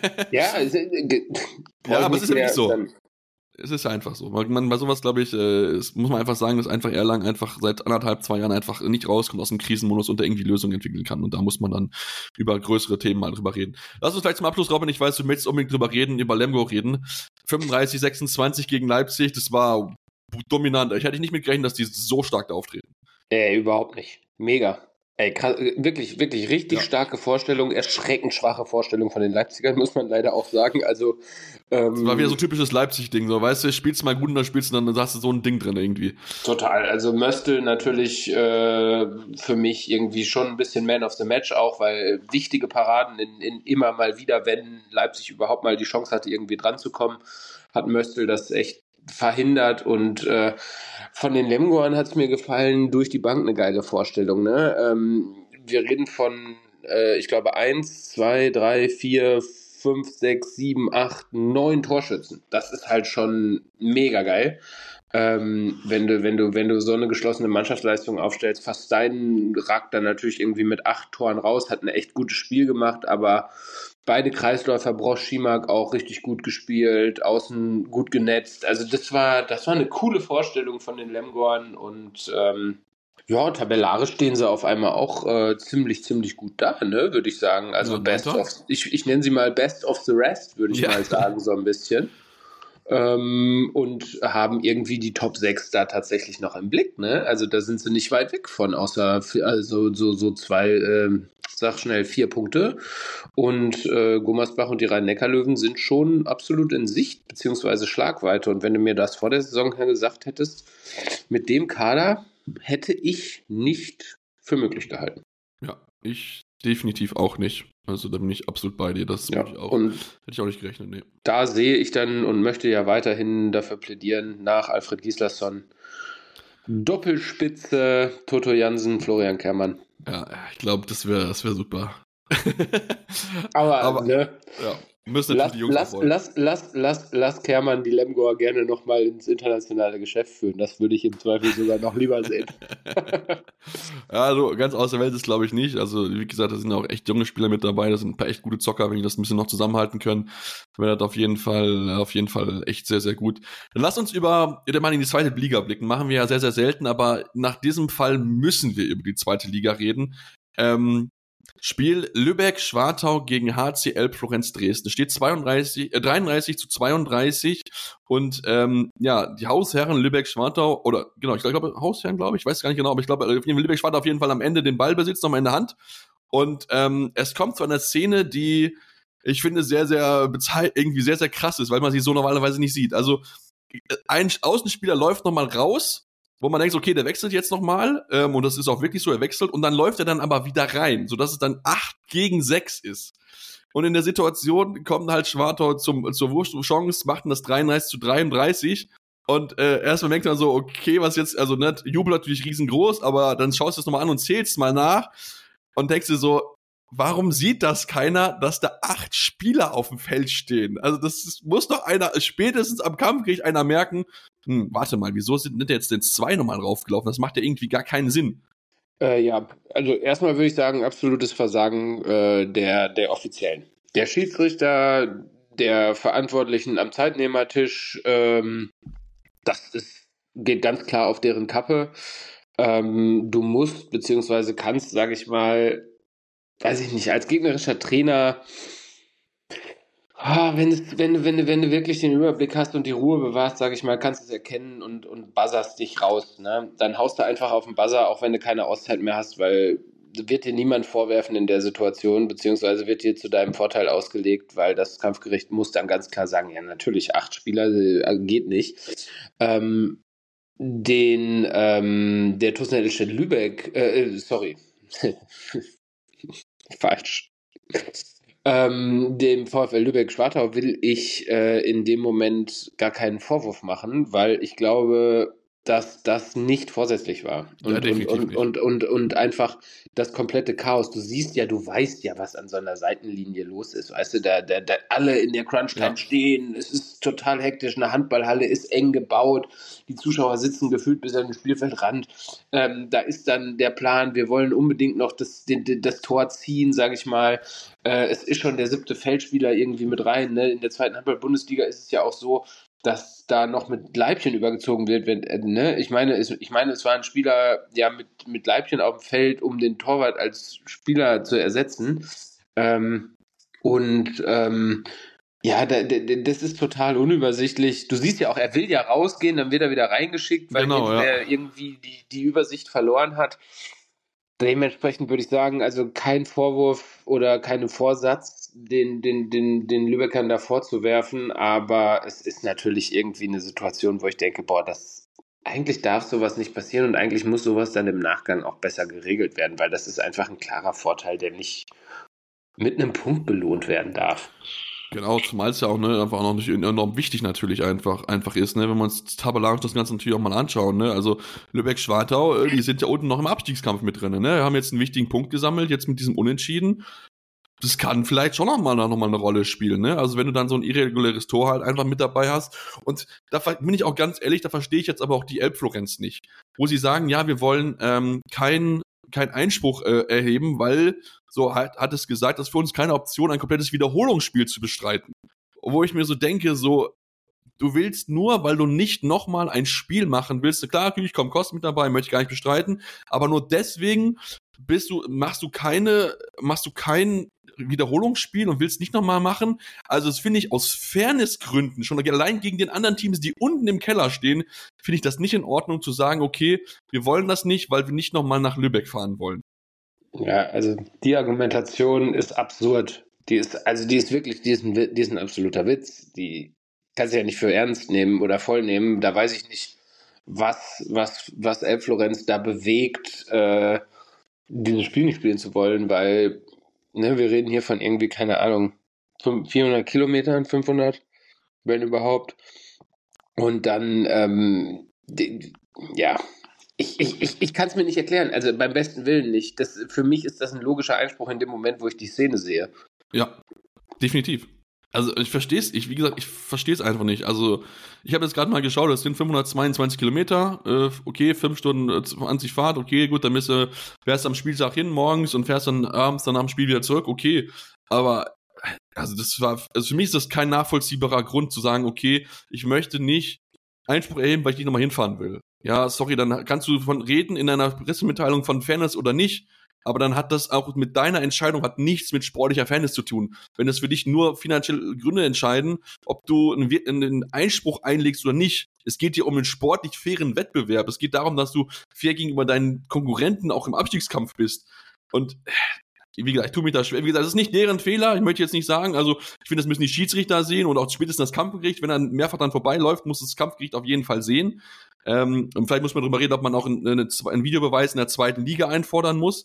B: Aber
A: es ist ja nicht so. Es ist einfach so. Bei sowas, glaube ich, muss man einfach sagen, dass einfach Erlangen einfach seit 2 Jahren einfach nicht rauskommt aus dem Krisenmodus und da irgendwie Lösungen entwickeln kann. Und da muss man dann über größere Themen mal drüber reden. Lass uns vielleicht zum Abschluss, Robin, ich weiß, du möchtest unbedingt drüber reden, über Lemgo reden. 35-26 gegen Leipzig, das war dominant. Ich hätte nicht mitgerechnet, dass die so stark da auftreten.
B: Überhaupt nicht. Mega. Krass, wirklich, wirklich richtig starke Vorstellung, erschreckend schwache Vorstellung von den Leipzigern, muss man leider auch sagen. Also,
A: das war wieder so ein typisches Leipzig-Ding, so, weißt du, spielst mal gut und dann spielst du dann hast du so ein Ding drin irgendwie.
B: Total, also Möstl natürlich für mich irgendwie schon ein bisschen Man of the Match auch, weil wichtige Paraden in immer mal wieder, wenn Leipzig überhaupt mal die Chance hatte, irgendwie dran zu kommen, hat Möstl das echt verhindert und von den Lemgoern hat es mir gefallen, durch die Bank eine geile Vorstellung. Ne? Wir reden von, ich glaube, 1, 2, 3, 4, 5, 6, 7, 8, 9 Torschützen. Das ist halt schon mega geil. Wenn du so eine geschlossene Mannschaftsleistung aufstellst, Fastein ragt dann natürlich irgendwie mit 8 Toren raus, hat ein echt gutes Spiel gemacht, aber beide Kreisläufer, Brosch, Schimak auch richtig gut gespielt, außen gut genetzt. Also das war eine coole Vorstellung von den Lemgoern und tabellarisch stehen sie auf einmal auch ziemlich gut da, ne, würde ich sagen. Also ich nenne sie mal Best of the Rest, würde ich mal sagen, so ein bisschen. und haben irgendwie die Top 6 da tatsächlich noch im Blick, ne? Also da sind sie nicht weit weg von, außer so zwei, sag schnell 4 Punkte. Und Gummersbach und die Rhein-Neckar-Löwen sind schon absolut in Sicht, beziehungsweise Schlagweite. Und wenn du mir das vor der Saison her gesagt hättest, mit dem Kader hätte ich nicht für möglich gehalten.
A: Ja, ich definitiv auch nicht. Also da bin ich absolut bei dir. Das
B: Ja,
A: hätte ich auch nicht gerechnet, nee.
B: Da sehe ich dann und möchte ja weiterhin dafür plädieren, nach Alfred Gislason Doppelspitze, Toto Jansen, Florian Kermann.
A: Ja, ich glaube, das wär super.
B: Aber ne?
A: Ja, müssen natürlich die Jungs
B: lass Kermann die Lemgoer gerne nochmal ins internationale Geschäft führen. Das würde ich im Zweifel sogar noch lieber sehen.
A: Ja, also ganz aus der Welt ist glaube ich nicht. Also wie gesagt, da sind auch echt junge Spieler mit dabei. Da sind ein paar echt gute Zocker, wenn die das ein bisschen noch zusammenhalten können. Wäre das auf jeden Fall echt sehr, sehr gut. Dann lass uns mal in die zweite Liga blicken. Machen wir ja sehr, sehr selten, aber nach diesem Fall müssen wir über die zweite Liga reden. Spiel Lübeck-Schwartau gegen HCL Florenz Dresden. Steht 33-32 und die Hausherren Lübeck-Schwartau, oder genau, ich glaube Hausherren, ich weiß gar nicht genau, aber ich glaube Lübeck-Schwartau auf jeden Fall am Ende den Ballbesitz nochmal in der Hand und es kommt zu einer Szene, die ich finde sehr, sehr irgendwie sehr, sehr krass ist, weil man sie so normalerweise nicht sieht. Also ein Außenspieler läuft nochmal raus, wo man denkt, okay, der wechselt jetzt nochmal, und das ist auch wirklich so, er wechselt, und dann läuft er dann aber wieder rein, sodass es dann 8-6 ist. Und in der Situation kommt halt Schwartau zur Chance, macht das 33-33, und erstmal denkt man so, okay, was jetzt, also nicht, Jubel natürlich riesengroß, aber dann schaust du es nochmal an und zählst mal nach, und denkst dir so, warum sieht das keiner, dass da 8 Spieler auf dem Feld stehen? Also muss doch einer, spätestens am Kampf kriegt einer merken, warte mal, wieso sind jetzt denn 2 nochmal draufgelaufen? Das macht ja irgendwie gar keinen Sinn.
B: Ja, also erstmal würde ich sagen, absolutes Versagen der Offiziellen. Der Schiedsrichter, der Verantwortlichen am Zeitnehmertisch, geht ganz klar auf deren Kappe. Du musst, beziehungsweise kannst, sage ich mal, weiß ich nicht, als gegnerischer Trainer, wenn du wirklich den Überblick hast und die Ruhe bewahrst, sage ich mal, kannst du es erkennen und buzzerst dich raus. Ne? Dann haust du einfach auf den Buzzer, auch wenn du keine Auszeit mehr hast, weil wird dir niemand vorwerfen in der Situation, beziehungsweise wird dir zu deinem Vorteil ausgelegt, weil das Kampfgericht muss dann ganz klar sagen, ja natürlich, 8 Spieler geht nicht. Der TuS Nettelstedt Lübeck, sorry, falsch. Dem VfL Lübeck-Schwartau will ich in dem Moment gar keinen Vorwurf machen, weil ich glaube, dass das nicht vorsätzlich war. Und einfach das komplette Chaos. Du weißt ja, was an so einer Seitenlinie los ist. Weißt du, da alle in der Crunch-Time stehen, es ist total hektisch, eine Handballhalle ist eng gebaut, die Zuschauer sitzen gefühlt bis an den Spielfeldrand. Da ist dann der Plan, wir wollen unbedingt noch das Tor ziehen, sage ich mal. Es ist schon der 7. Feldspieler irgendwie mit rein. Ne? In der 2. Handball-Bundesliga ist es ja auch so, dass da noch mit Leibchen übergezogen wird. Ne? Ich meine, es war ein Spieler ja mit Leibchen auf dem Feld, um den Torwart als Spieler zu ersetzen. Das ist total unübersichtlich. Du siehst ja auch, er will ja rausgehen, dann wird er wieder reingeschickt, weil er irgendwie die Übersicht verloren hat. Dementsprechend würde ich sagen, also kein Vorwurf oder kein Vorsatz, den Lübeckern da vorzuwerfen, aber es ist natürlich irgendwie eine Situation, wo ich denke, eigentlich darf sowas nicht passieren und eigentlich muss sowas dann im Nachgang auch besser geregelt werden, weil das ist einfach ein klarer Vorteil, der nicht mit einem Punkt belohnt werden darf.
A: Genau, zumal es ja auch einfach auch noch nicht enorm wichtig natürlich einfach ist, ne, wenn wir uns tabellarisch das Ganze natürlich auch mal anschauen, ne, also Lübeck-Schwartau, die sind ja unten noch im Abstiegskampf mit drin, ne, haben jetzt einen wichtigen Punkt gesammelt, jetzt mit diesem Unentschieden, das kann vielleicht schon noch mal eine Rolle spielen, ne, also wenn du dann so ein irreguläres Tor halt einfach mit dabei hast und da bin ich auch ganz ehrlich, da verstehe ich jetzt aber auch die Elbflorenz nicht, wo sie sagen, ja, wir wollen keinen Einspruch erheben, weil so hat es gesagt, das ist für uns keine Option, ein komplettes Wiederholungsspiel zu bestreiten. Wo ich mir so denke, so, du willst nur, weil du nicht nochmal ein Spiel machen willst, klar, natürlich kommen Kosten mit dabei, möchte ich gar nicht bestreiten, aber nur deswegen machst du kein Wiederholungsspiel und willst nicht nochmal machen. Also das finde ich aus Fairnessgründen, schon allein gegen den anderen Teams, die unten im Keller stehen, finde ich das nicht in Ordnung zu sagen, okay, wir wollen das nicht, weil wir nicht nochmal nach Lübeck fahren wollen.
B: Ja, also die Argumentation ist absurd. Die ist wirklich, die ist ein absoluter Witz. Die kannst du ja nicht für ernst nehmen oder voll nehmen. Da weiß ich nicht, was Elbflorenz da bewegt, dieses Spiel nicht spielen zu wollen, weil, ne, wir reden hier von irgendwie, keine Ahnung, 400 Kilometern, 500, wenn überhaupt. Und dann, ja, ich kann es mir nicht erklären, also beim besten Willen nicht. Für mich ist das ein logischer Einspruch in dem Moment, wo ich die Szene sehe.
A: Ja, definitiv. Also ich verstehe es, wie gesagt, ich verstehe es einfach nicht. Also ich habe jetzt gerade mal geschaut, das sind 522 Kilometer, okay, 5 Stunden 20 Fahrt, okay, gut, dann fährst du am Spieltag hin morgens und fährst dann abends dann nach dem Spiel wieder zurück, okay. Aber also für mich ist das kein nachvollziehbarer Grund zu sagen, okay, ich möchte nicht Einspruch erheben, weil ich nicht nochmal hinfahren will. Ja, sorry, dann kannst du von reden in einer Pressemitteilung von Fairness oder nicht, aber dann hat das auch mit deiner Entscheidung hat nichts mit sportlicher Fairness zu tun. Wenn es für dich nur finanzielle Gründe entscheiden, ob du einen Einspruch einlegst oder nicht, es geht dir um einen sportlich fairen Wettbewerb. Es geht darum, dass du fair gegenüber deinen Konkurrenten auch im Abstiegskampf bist. Und wie gesagt, ich tue mich da schwer. Wie gesagt, das ist nicht deren Fehler, ich möchte jetzt nicht sagen, also ich finde, das müssen die Schiedsrichter sehen und auch spätestens das Kampfgericht, wenn er mehrfach dann vorbeiläuft, muss das Kampfgericht auf jeden Fall sehen. Und vielleicht muss man darüber reden, ob man auch einen Videobeweis in der zweiten Liga einfordern muss.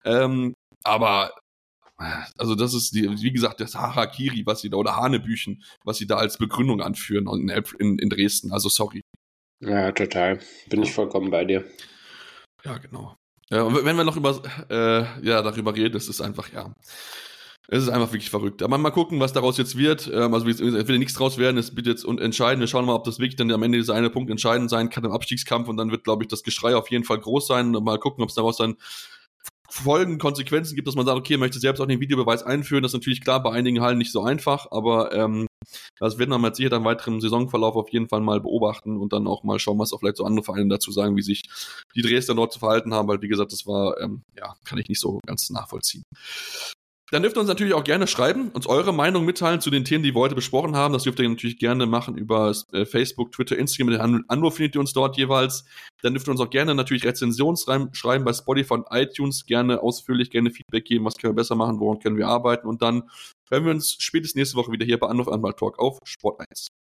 A: Aber also das ist, wie gesagt, das Harakiri, was sie da, oder Hanebüchen, was sie da als Begründung anführen in Dresden. Also sorry.
B: Ja, total. Bin ich vollkommen bei dir.
A: Ja, genau. Ja, und wenn wir noch darüber reden, es ist einfach wirklich verrückt. Aber mal gucken, was daraus jetzt wird. Also es will nichts draus werden, es wird jetzt entscheiden. Wir schauen mal, ob das wirklich dann am Ende dieser eine Punkt entscheidend sein kann im Abstiegskampf und dann wird, glaube ich, das Geschrei auf jeden Fall groß sein. Und mal gucken, ob es daraus dann Folgen, Konsequenzen gibt, dass man sagt, okay, möchte selbst auch den Videobeweis einführen. Das ist natürlich klar, bei einigen Hallen nicht so einfach, aber das werden wir mit Sicherheit im weiteren Saisonverlauf auf jeden Fall mal beobachten und dann auch mal schauen, was auch vielleicht so andere Vereine dazu sagen, wie sich die Dresdner dort zu verhalten haben, weil wie gesagt, das war, kann ich nicht so ganz nachvollziehen. Dann dürft ihr uns natürlich auch gerne schreiben, uns eure Meinung mitteilen zu den Themen, die wir heute besprochen haben. Das dürft ihr natürlich gerne machen über Facebook, Twitter, Instagram. Mit dem Anruf findet ihr uns dort jeweils. Dann dürft ihr uns auch gerne natürlich Rezensionen schreiben bei Spotify und iTunes. Gerne ausführlich, gerne Feedback geben, was können wir besser machen, woran können wir arbeiten. Und dann hören wir uns spätestens nächste Woche wieder hier bei Anruf Anwalt Talk auf Sport 1.